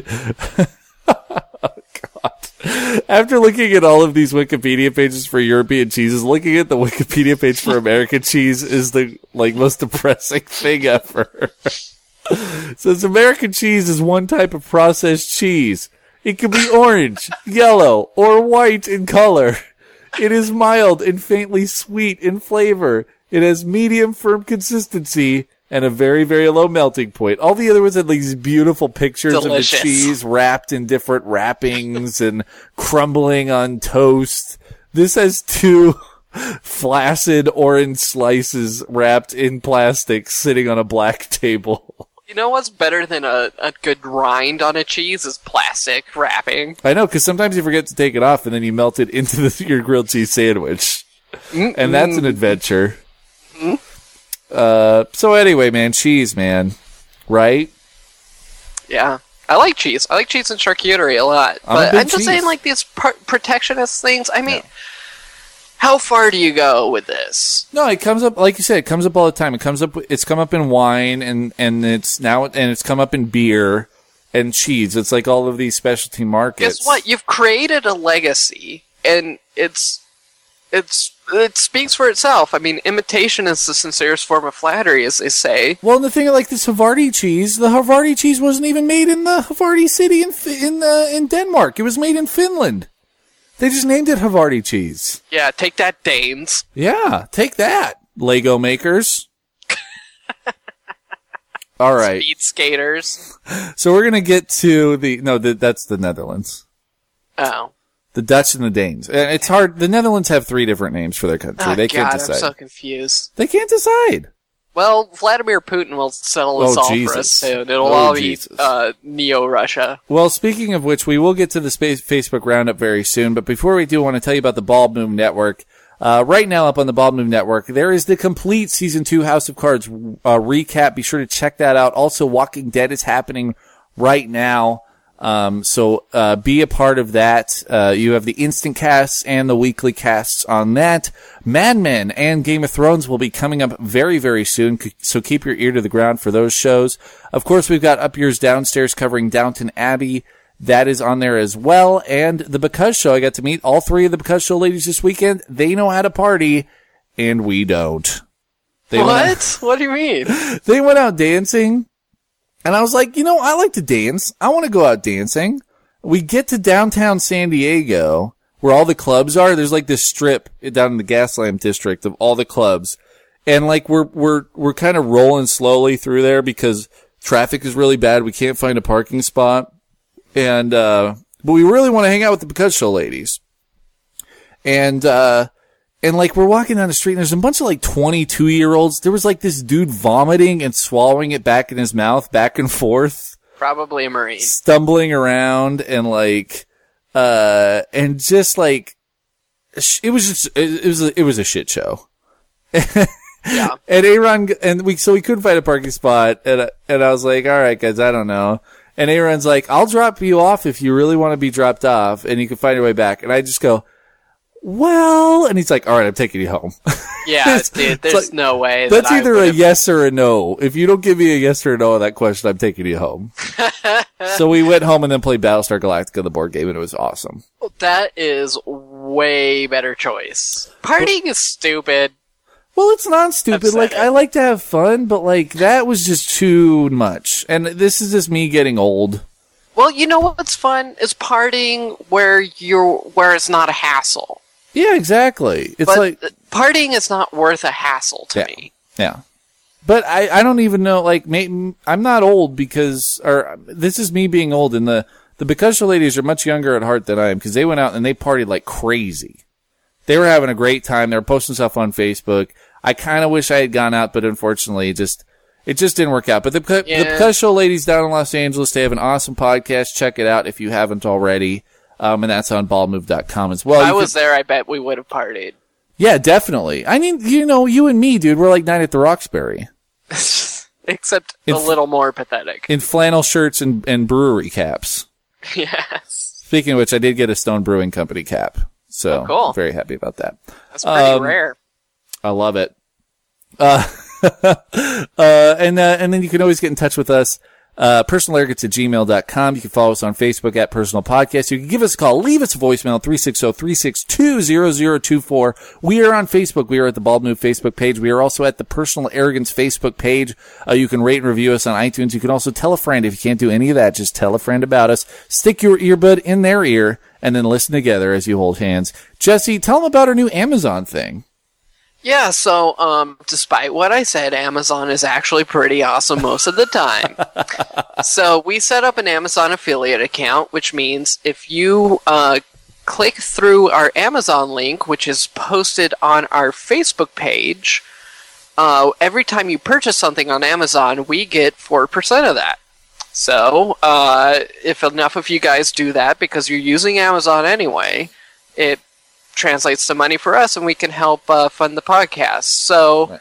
God. After looking at all of these Wikipedia pages for European cheeses, looking at the Wikipedia page for American cheese is the most depressing thing ever. It says American cheese is one type of processed cheese. It can be orange, yellow, or white in color. It is mild and faintly sweet in flavor. It has medium firm consistency and a very, very low melting point. All the other ones had these beautiful pictures Delicious. of the cheese wrapped in different wrappings and crumbling on toast. This has 2 flaccid orange slices wrapped in plastic sitting on a black table. You know what's better than a good rind on a cheese is plastic wrapping. I know, because sometimes you forget to take it off and then you melt it into your grilled cheese sandwich. And that's an adventure. So anyway, man, cheese, man. Right? Yeah. I like cheese. I like cheese and charcuterie a lot. But I'm just saying, like, these protectionist things, I mean... Yeah. How far do you go with this? No, it comes up, like you said, it comes up all the time. It's come up in wine and it's come up in beer and cheese. It's like all of these specialty markets. Guess what? You've created a legacy and it speaks for itself. I mean, imitation is the sincerest form of flattery, as they say. Well, and the thing like this Havarti cheese, the Havarti cheese wasn't even made in the Havarti city in Denmark. It was made in Finland. They just named it Havarti cheese. Yeah, take that, Danes. Yeah, take that, Lego makers. All right. Speed skaters. So we're going to get to that's the Netherlands. Oh. The Dutch and the Danes. And it's hard. The Netherlands have 3 different names for their country. They can't decide. I'm so confused. They can't decide. Well, Vladimir Putin will settle this all for us soon. It'll all be Neo-Russia. Well, speaking of which, we will get to the Facebook Roundup very soon. But before we do, I want to tell you about the Bald Move Network. Right now up on the Bald Move Network, there is the complete Season 2 House of Cards recap. Be sure to check that out. Also, Walking Dead is happening right now. So be a part of that. You have the instant casts and the weekly casts on that. Mad Men and Game of Thrones will be coming up very, very soon. So keep your ear to the ground for those shows. Of course, we've got Up Yours Downstairs covering Downton Abbey. That is on there as well. And the Because Show. I got to meet all 3 of the Because Show ladies this weekend. They know how to party and we don't. What do you mean? They went out dancing. And I was like, I like to dance. I want to go out dancing. We get to downtown San Diego, where all the clubs are. There's like this strip down in the Gaslamp district of all the clubs. And like, we're kind of rolling slowly through there because traffic is really bad. We can't find a parking spot. And, but we really want to hang out with the Because Show ladies. And like, we're walking down the street and there's a bunch of like 22-year-olds. There was like this dude vomiting and swallowing it back in his mouth, back and forth. Probably a Marine. Stumbling around and like, and just like, it was a shit show. Yeah. And Aaron, so we couldn't find a parking spot. And I was like, all right, guys, I don't know. And Aaron's like, I'll drop you off if you really want to be dropped off and you can find your way back. And I just go, well, and he's like, all right, I'm taking you home. Yeah, dude, there's like, no way. That's either a yes or a no. If you don't give me a yes or a no on that question, I'm taking you home. So we went home and then played Battlestar Galactica, the board game, and it was awesome. That is way better choice. Partying is stupid. Well, it's not stupid. Like, I like to have fun, but like, that was just too much. And this is just me getting old. Well, you know what's fun is partying where it's not a hassle. Yeah, exactly. It's like partying is not worth a hassle to me. Yeah. But I don't even know, like, I'm not old because, or this is me being old, and the Because Show ladies are much younger at heart than I am because they went out and they partied like crazy. They were having a great time. They were posting stuff on Facebook. I kind of wish I had gone out, but unfortunately, it just didn't work out. But the Because Show ladies down in Los Angeles, they have an awesome podcast. Check it out if you haven't already. And that's on baldmove.com as well. If I was there, I bet we would have partied. Yeah, definitely. I mean, you and me, dude, we're like Night at the Roxbury. Except a little more pathetic. In flannel shirts and brewery caps. Yes. Speaking of which, I did get a Stone Brewing Company cap. So, cool. I'm very happy about that. That's pretty rare. I love it. And then you can always get in touch with us. Personalarrogance@gmail.com. You can follow us on Facebook at Personal Podcast. You can give us a call. Leave us a voicemail, 360-362-0024. We are on Facebook. We are at the Bald Move Facebook page. We are also at the Personal Arrogance Facebook page. You can rate and review us on iTunes. You can also tell a friend. If you can't do any of that, just tell a friend about us. Stick your earbud in their ear and then listen together as you hold hands. Jesse, tell them about our new Amazon thing. Yeah, so despite what I said, Amazon is actually pretty awesome most of the time. So we set up an Amazon affiliate account, which means if you click through our Amazon link, which is posted on our Facebook page, every time you purchase something on Amazon, we get 4% of that. So if enough of you guys do that, because you're using Amazon anyway, it translates to money for us, and we can help fund the podcast. So,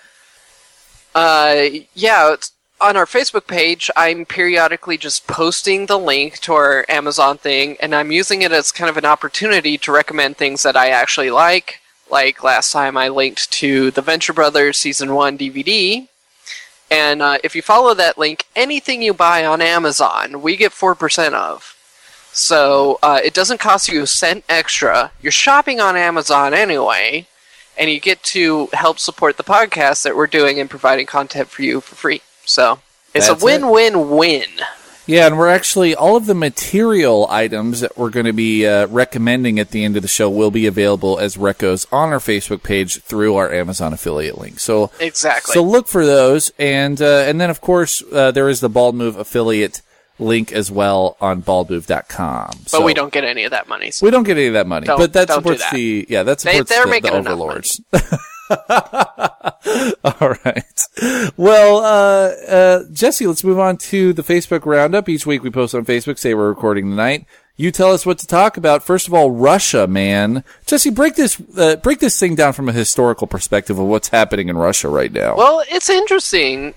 it's on our Facebook page, I'm periodically just posting the link to our Amazon thing, and I'm using it as kind of an opportunity to recommend things that I actually like. Like last time I linked to the Venture Brothers Season 1 DVD. And if you follow that link, anything you buy on Amazon, we get 4% of. So it doesn't cost you a cent extra. You're shopping on Amazon anyway, and you get to help support the podcast that we're doing and providing content for you for free. So it's a win-win-win. Yeah, and we're actually, all of the material items that we're going to be recommending at the end of the show will be available as recos on our Facebook page through our Amazon affiliate link. So exactly. So look for those, and then of course there is the Bald Move affiliate link as well on baldmove.com. But we don't get any of that money. So. We don't get any of that money. But that supports the the overlords. All right. Well, Jesse, let's move on to the Facebook roundup. Each week we post on Facebook, say we're recording tonight. You tell us what to talk about. First of all, Russia, man. Jesse, break this thing down from a historical perspective of what's happening in Russia right now. Well, it's interesting.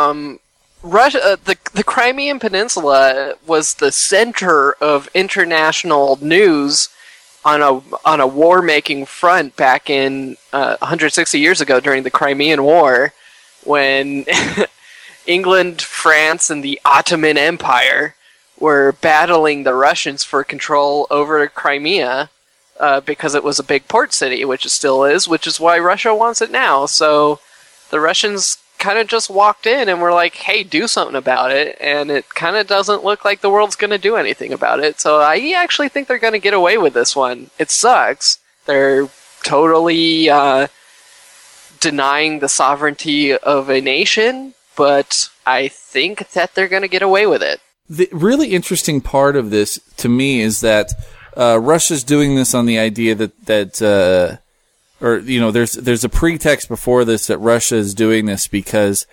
Russia, the Crimean Peninsula was the center of international news on a war-making front back in 160 years ago during the Crimean War, when England, France, and the Ottoman Empire were battling the Russians for control over Crimea because it was a big port city, which it still is, which is why Russia wants it now. So the Russians kind of just walked in and were like, hey, do something about it, and it kind of doesn't look like the world's going to do anything about it. So I actually think they're going to get away with this one. It sucks. They're totally denying the sovereignty of a nation, but I think that they're going to get away with it. The really interesting part of this, to me, is that Russia's doing this on the idea that there's a pretext before this that Russia is doing this because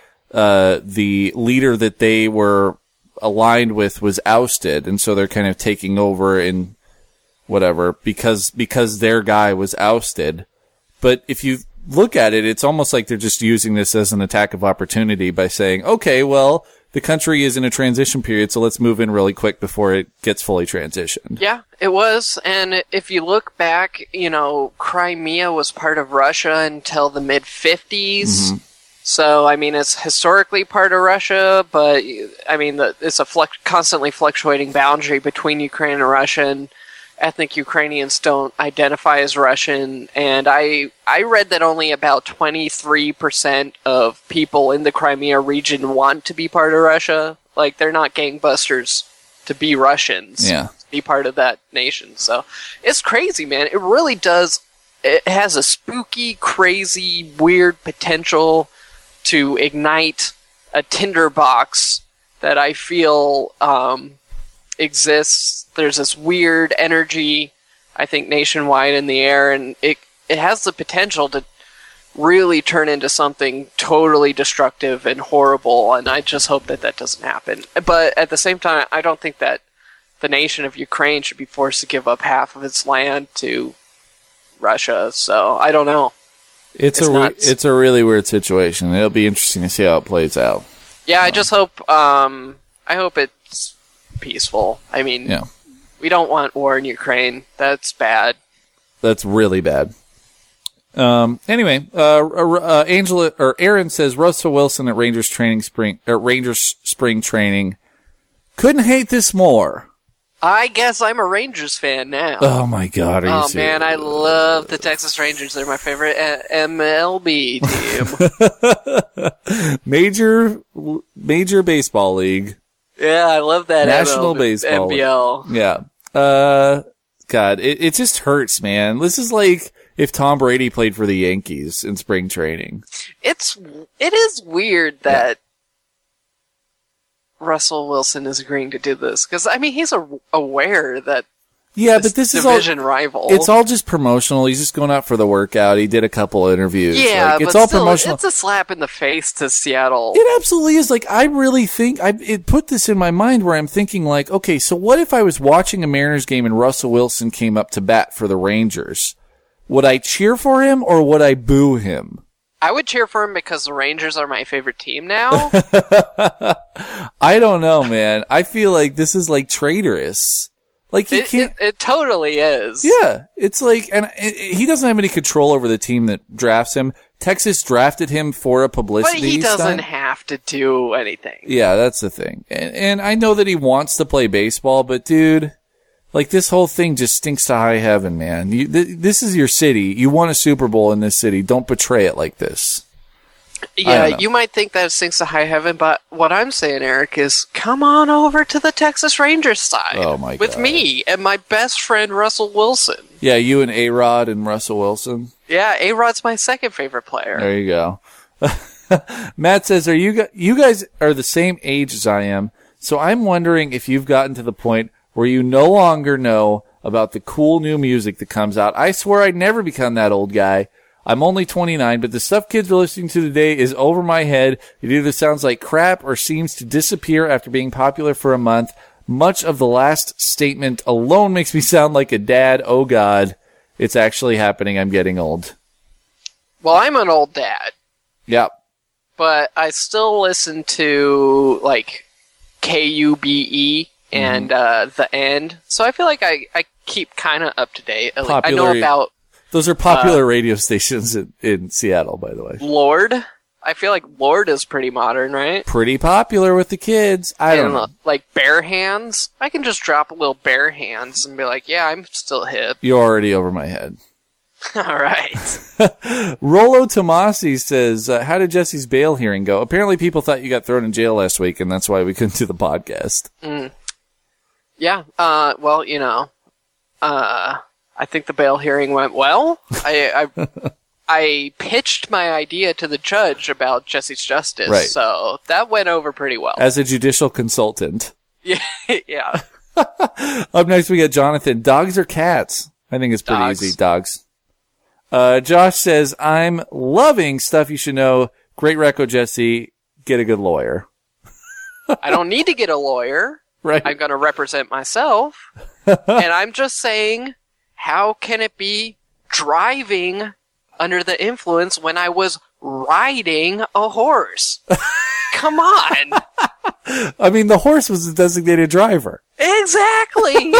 the leader that they were aligned with was ousted, and so they're kind of taking over in whatever because their guy was ousted. But if you look at it, it's almost like they're just using this as an attack of opportunity by saying, okay, well, the country is in a transition period, so let's move in really quick before it gets fully transitioned. Yeah, it was. And if you look back, Crimea was part of Russia until the mid-50s. Mm-hmm. So, I mean, it's historically part of Russia, but, I mean, it's a constantly fluctuating boundary between Ukraine and Russia, and ethnic Ukrainians don't identify as Russian, and I read that only about 23% of people in the Crimea region want to be part of Russia. Like, they're not gangbusters to be Russians, to be part of that nation. So, it's crazy, man. It really does. It has a spooky, crazy, weird potential to ignite a tinderbox that I feel exists. There's this weird energy, I think, nationwide in the air, and it has the potential to really turn into something totally destructive and horrible, and I just hope that doesn't happen. But at the same time, I don't think that the nation of Ukraine should be forced to give up half of its land to Russia, so I don't know. It's a really weird situation. It'll be interesting to see how it plays out. Yeah, I just hope I hope it's peaceful. I mean, we don't want war in Ukraine. That's bad. That's really bad. Anyway, Angela or Aaron says Russell Wilson at Rangers spring training. Couldn't hate this more. I guess I'm a Rangers fan now. Oh my God! Oh man, I love the Texas Rangers. They're my favorite MLB team. Major baseball league. Yeah, I love that National Baseball NBL. Yeah. God, it just hurts, man. This is like if Tom Brady played for the Yankees in spring training. It is weird that Russell Wilson is agreeing to do this because I mean he's aware that but this division is all, rival. It's all just promotional. He's just going out for the workout. He did a couple interviews. Yeah, it's but all still, promotional. It's a slap in the face to Seattle. It absolutely is. Like I really think it put this in my mind where I'm thinking like, okay, so what if I was watching a Mariners game and Russell Wilson came up to bat for the Rangers? Would I cheer for him or would I boo him? I would cheer for him because the Rangers are my favorite team now. I don't know, man. I feel like this is like traitorous. Like he can't. It totally is. Yeah, it's like, and he doesn't have any control over the team that drafts him. Texas drafted him for a publicity But he doesn't stunt. have to do anything. Yeah, that's the thing. And I know that he wants to play baseball, but dude, like this whole thing just stinks to high heaven, man. This is your city. You won a Super Bowl in this city. Don't betray it like this. Yeah, you might think that it stinks to high heaven, but what I'm saying, Eric, is come on over to the Texas Rangers side. Oh my God. With me and my best friend Russell Wilson. Yeah, you and A-Rod and Russell Wilson. Yeah, A-Rod's my second favorite player. There you go. Matt says, you guys are the same age as I am, so I'm wondering if you've gotten to the point where you no longer know about the cool new music that comes out. I swear I'd never become that old guy. I'm only 29, but the stuff kids are listening to today is over my head. It either sounds like crap or seems to disappear after being popular for a month. Much of the last statement alone makes me sound like a dad. Oh God, it's actually happening. I'm getting old. Well, I'm an old dad. Yep. But I still listen to, like, KUBE and The End. So I feel like I keep kind of up to date. I know about... Those are popular radio stations in Seattle, by the way. Lord? I feel like Lord is pretty modern, right? Pretty popular with the kids. I don't know. Like Bare Hands? I can just drop a little Bare Hands and be like, yeah, I'm still hip. You're already over my head. All right. Rolo Tomasi says, how did Jesse's bail hearing go? Apparently people thought you got thrown in jail last week, and that's why we couldn't do the podcast. Yeah, well, you know, I think the bail hearing went well. I pitched my idea to the judge about Jesse's Justice, right. So that went over pretty well. As a judicial consultant. Yeah. Yeah. Up next we got Jonathan. Dogs or cats? I think it's pretty easy. Dogs. Josh says, I'm loving stuff you should know. Great reco, Jesse. Get a good lawyer. I don't need to get a lawyer. Right. I'm going to represent myself. And I'm just saying, how can it be driving under the influence when I was riding a horse? Come on. I mean, the horse was the designated driver. Exactly.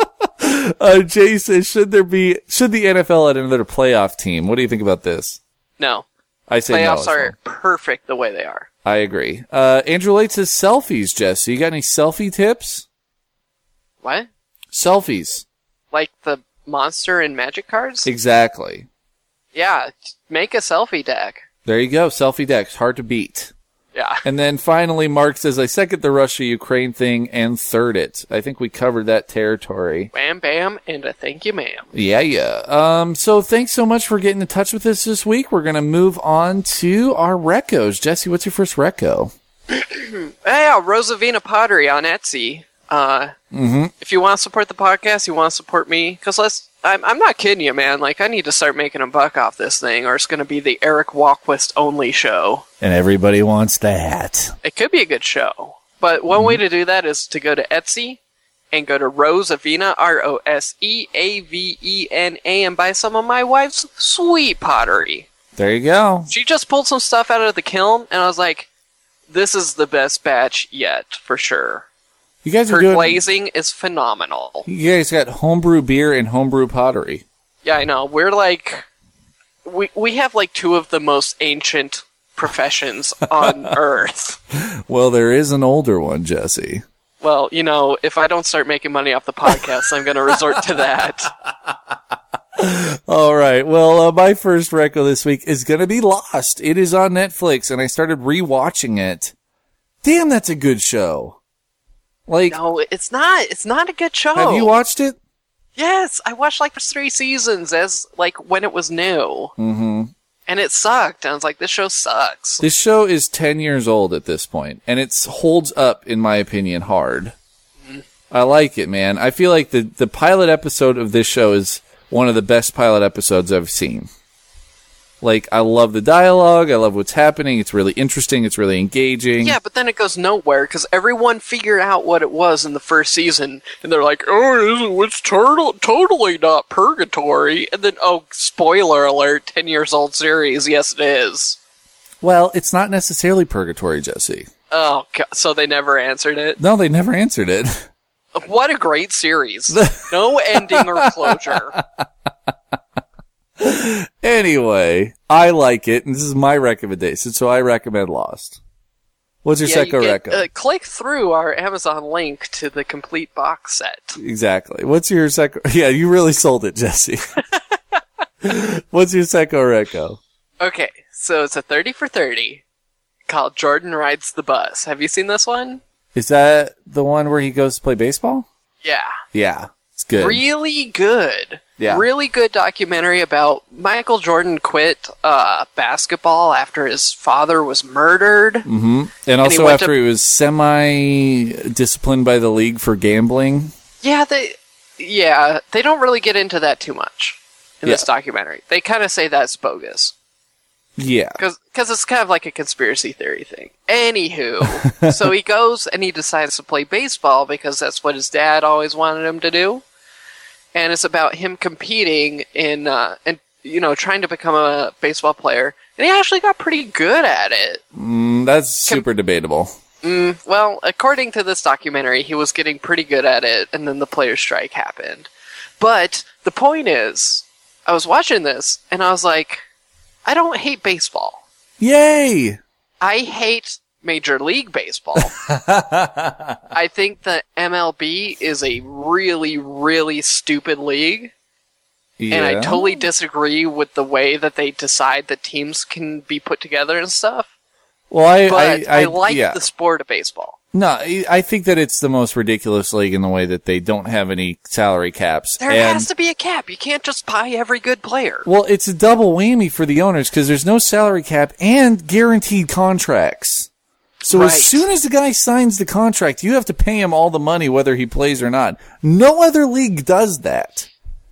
Jay says, should the NFL add another playoff team? What do you think about this? No. I say playoffs no. are perfect the way they are. I agree. Andrew Late says selfies, Jesse. You got any selfie tips? What? Selfies. Like the Monster and Magic cards? Exactly. Yeah, make a selfie deck. There you go. Selfie decks. Hard to beat. Yeah. And then finally, Mark says, I second the Russia-Ukraine thing and third it. I think we covered that territory. Wham, bam, and a thank you, ma'am. Yeah. So thanks so much for getting in touch with us this week. We're going to move on to our recos. Jesse, what's your first reco? Yeah, Rosavina Pottery on Etsy. If you want to support the podcast, you want to support me, because I'm not kidding you, man. Like, I need to start making a buck off this thing, or it's going to be the Eric Walquist only show. And everybody wants that. It could be a good show. But one way to do that is to go to Etsy and go to Rosavina, Roseavena, and buy some of my wife's sweet pottery. There you go. She just pulled some stuff out of the kiln, and I was like, this is the best batch yet, for sure. You guys are Her doing... glazing is phenomenal. You guys got homebrew beer and homebrew pottery. Yeah, I know. We're like we have like two of the most ancient professions on Earth. Well, there is an older one, Jesse. Well, if I don't start making money off the podcast, I'm going to resort to that. All right. Well, my first reco this week is going to be Lost. It is on Netflix, and I started rewatching it. Damn, that's a good show. No, it's not. It's not a good show. Have you watched it? Yes, I watched like 3 seasons when it was new. Mm-hmm. And it sucked. And I was like, this show sucks. This show is 10 years old at this point, and it holds up, in my opinion, hard. Mm-hmm. I like it, man. I feel like the pilot episode of this show is one of the best pilot episodes I've seen. I love the dialogue. I love what's happening. It's really interesting. It's really engaging. Yeah, but then it goes nowhere because everyone figured out what it was in the first season, and they're like, "Oh, it's totally not purgatory." And then, spoiler alert, 10 years old series. Yes, it is. Well, it's not necessarily purgatory, Jesse. Oh, God. So they never answered it? No, they never answered it. What a great series. No ending or closure. Anyway, I like it, and this is my recommendation, so I recommend Lost. What's your second reco? Click through our Amazon link to the complete box set. Exactly. What's your second? Yeah, you really sold it, Jesse. What's your second reco? Okay, so it's a 30 for 30 called Jordan Rides the Bus. Have you seen this one? Is that the one where he goes to play baseball? Yeah. Yeah, it's good. Really good. Yeah. Really good documentary about Michael Jordan quit basketball after his father was murdered. Mm-hmm. And also after he was semi-disciplined by the league for gambling. Yeah, they don't really get into that too much in this documentary. They kind of say that's bogus. Yeah. Because it's kind of like a conspiracy theory thing. Anywho, so he goes and he decides to play baseball because that's what his dad always wanted him to do. And it's about him competing in, trying to become a baseball player. And he actually got pretty good at it. That's super debatable. Well, according to this documentary, he was getting pretty good at it, and then the players' strike happened. But the point is, I was watching this, and I was like, I don't hate baseball. Yay! I hate Major League Baseball. I think the MLB is a really, really stupid league. Yeah. And I totally disagree with the way that they decide that teams can be put together and stuff. Well, I like the sport of baseball. No, I think that it's the most ridiculous league in the way that they don't have any salary caps. There has to be a cap. You can't just buy every good player. Well, it's a double whammy for the owners because there's no salary cap and guaranteed contracts. So as soon as the guy signs the contract, you have to pay him all the money whether he plays or not. No other league does that.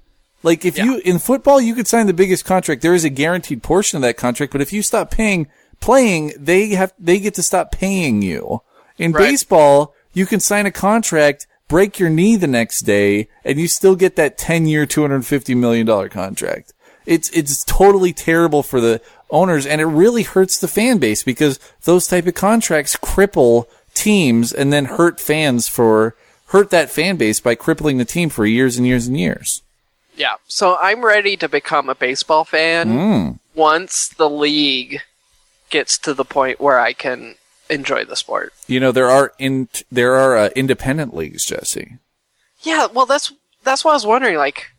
In football, you could sign the biggest contract. There is a guaranteed portion of that contract, but if you stop playing, they get to stop paying you. In baseball, you can sign a contract, break your knee the next day, and you still get that 10-year, $250 million contract. It's totally terrible for the owners, and it really hurts the fan base because those type of contracts cripple teams and then hurt that fan base by crippling the team for years and years and years. Yeah, so I'm ready to become a baseball fan once the league gets to the point where I can enjoy the sport. There are independent leagues, Jesse. Yeah, well, that's what I was wondering.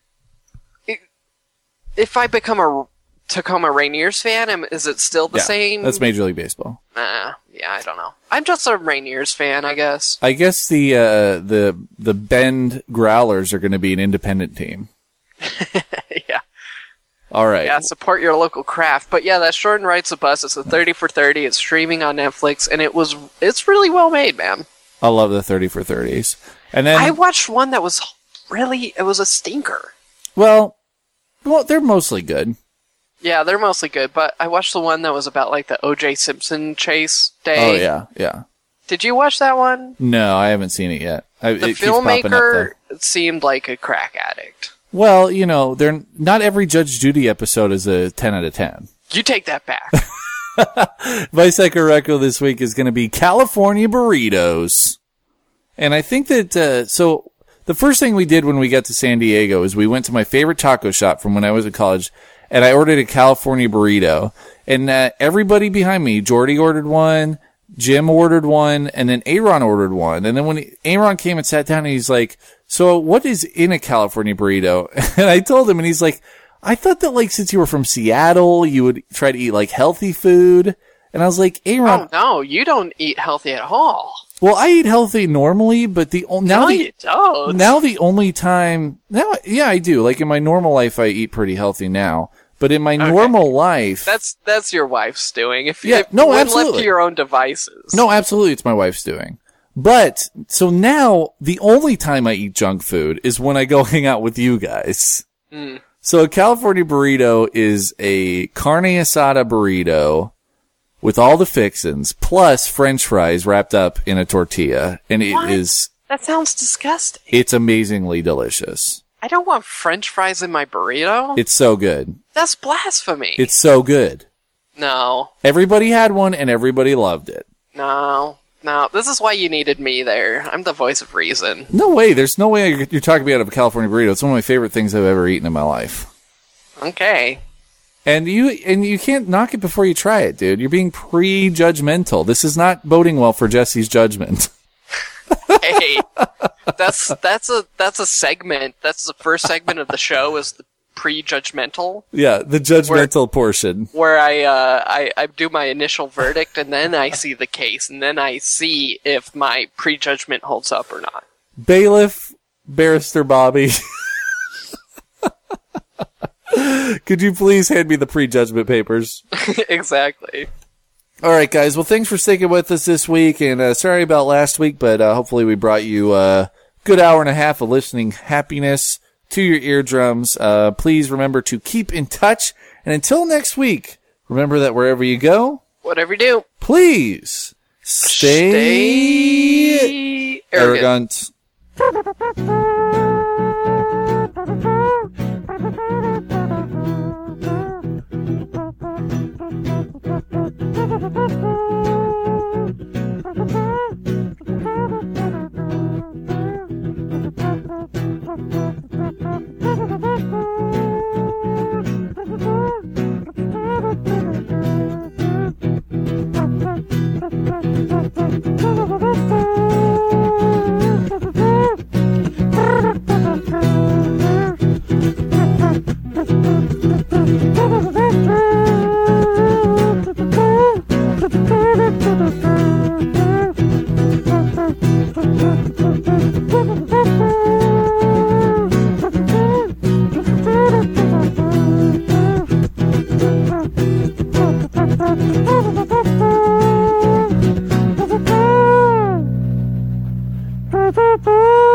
If I become a Tacoma Rainiers fan, is it still the same? That's Major League Baseball. Yeah, I don't know. I'm just a Rainiers fan, I guess. I guess the Bend Growlers are going to be an independent team. Yeah. All right. Yeah, support your local craft. But yeah, that's Jordan Rides the Bus. It's a 30 for 30. It's streaming on Netflix, and it's really well made, man. I love the 30 for 30s. And then I watched one that was it was a stinker. Well, they're mostly good. Yeah, they're mostly good, but I watched the one that was about the O.J. Simpson chase day. Oh, yeah. Did you watch that one? No, I haven't seen it yet. The filmmaker seemed like a crack addict. Well, not every Judge Judy episode is a 10 out of 10. You take that back. My second reco this week is going to be California burritos. And I think that, so the first thing we did when we got to San Diego is we went to my favorite taco shop from when I was in college, and I ordered a California burrito. And everybody behind me, Jordy ordered one, Jim ordered one, and then Aaron ordered one. And then when Aaron came and sat down, and he's like, so what is in a California burrito? And I told him, and he's like, I thought that, like, since you were from Seattle, you would try to eat, like, healthy food. And I was like, Aaron. Oh, no, you don't eat healthy at all. Well, I eat healthy normally, but you don't. Now the only time, yeah, I do. Like, in my normal life, I eat pretty healthy now. But in my normal life... That's your wife's doing. Absolutely. Left to your own devices. No, absolutely, it's my wife's doing. But, so now, the only time I eat junk food is when I go hang out with you guys. Mm. So a California burrito is a carne asada burrito with all the fixins, plus French fries wrapped up in a tortilla. And What? It is... That sounds disgusting. It's amazingly delicious. I don't want French fries in my burrito. It's so good. That's blasphemy. It's so good. No. Everybody had one and everybody loved it. No. This is why you needed me there. I'm the voice of reason. No way. There's no way you're talking me out of a California burrito. It's one of my favorite things I've ever eaten in my life. Okay. And you can't knock it before you try it, dude. You're being pre-judgmental. This is not boding well for Jesse's judgment. Hey, that's a segment. That's the first segment of the show, is the pre-judgmental. Yeah, the judgmental portion. Where I do my initial verdict, and then I see the case, and then I see if my prejudgment holds up or not. Bailiff, Barrister Bobby, could you please hand me the prejudgment papers? Exactly. All right, guys. Well, thanks for sticking with us this week, and sorry about last week, but hopefully we brought you a good hour and a half of listening happiness to your eardrums. Please remember to keep in touch, and until next week, remember that wherever you go, whatever you do, please stay arrogant. Bye.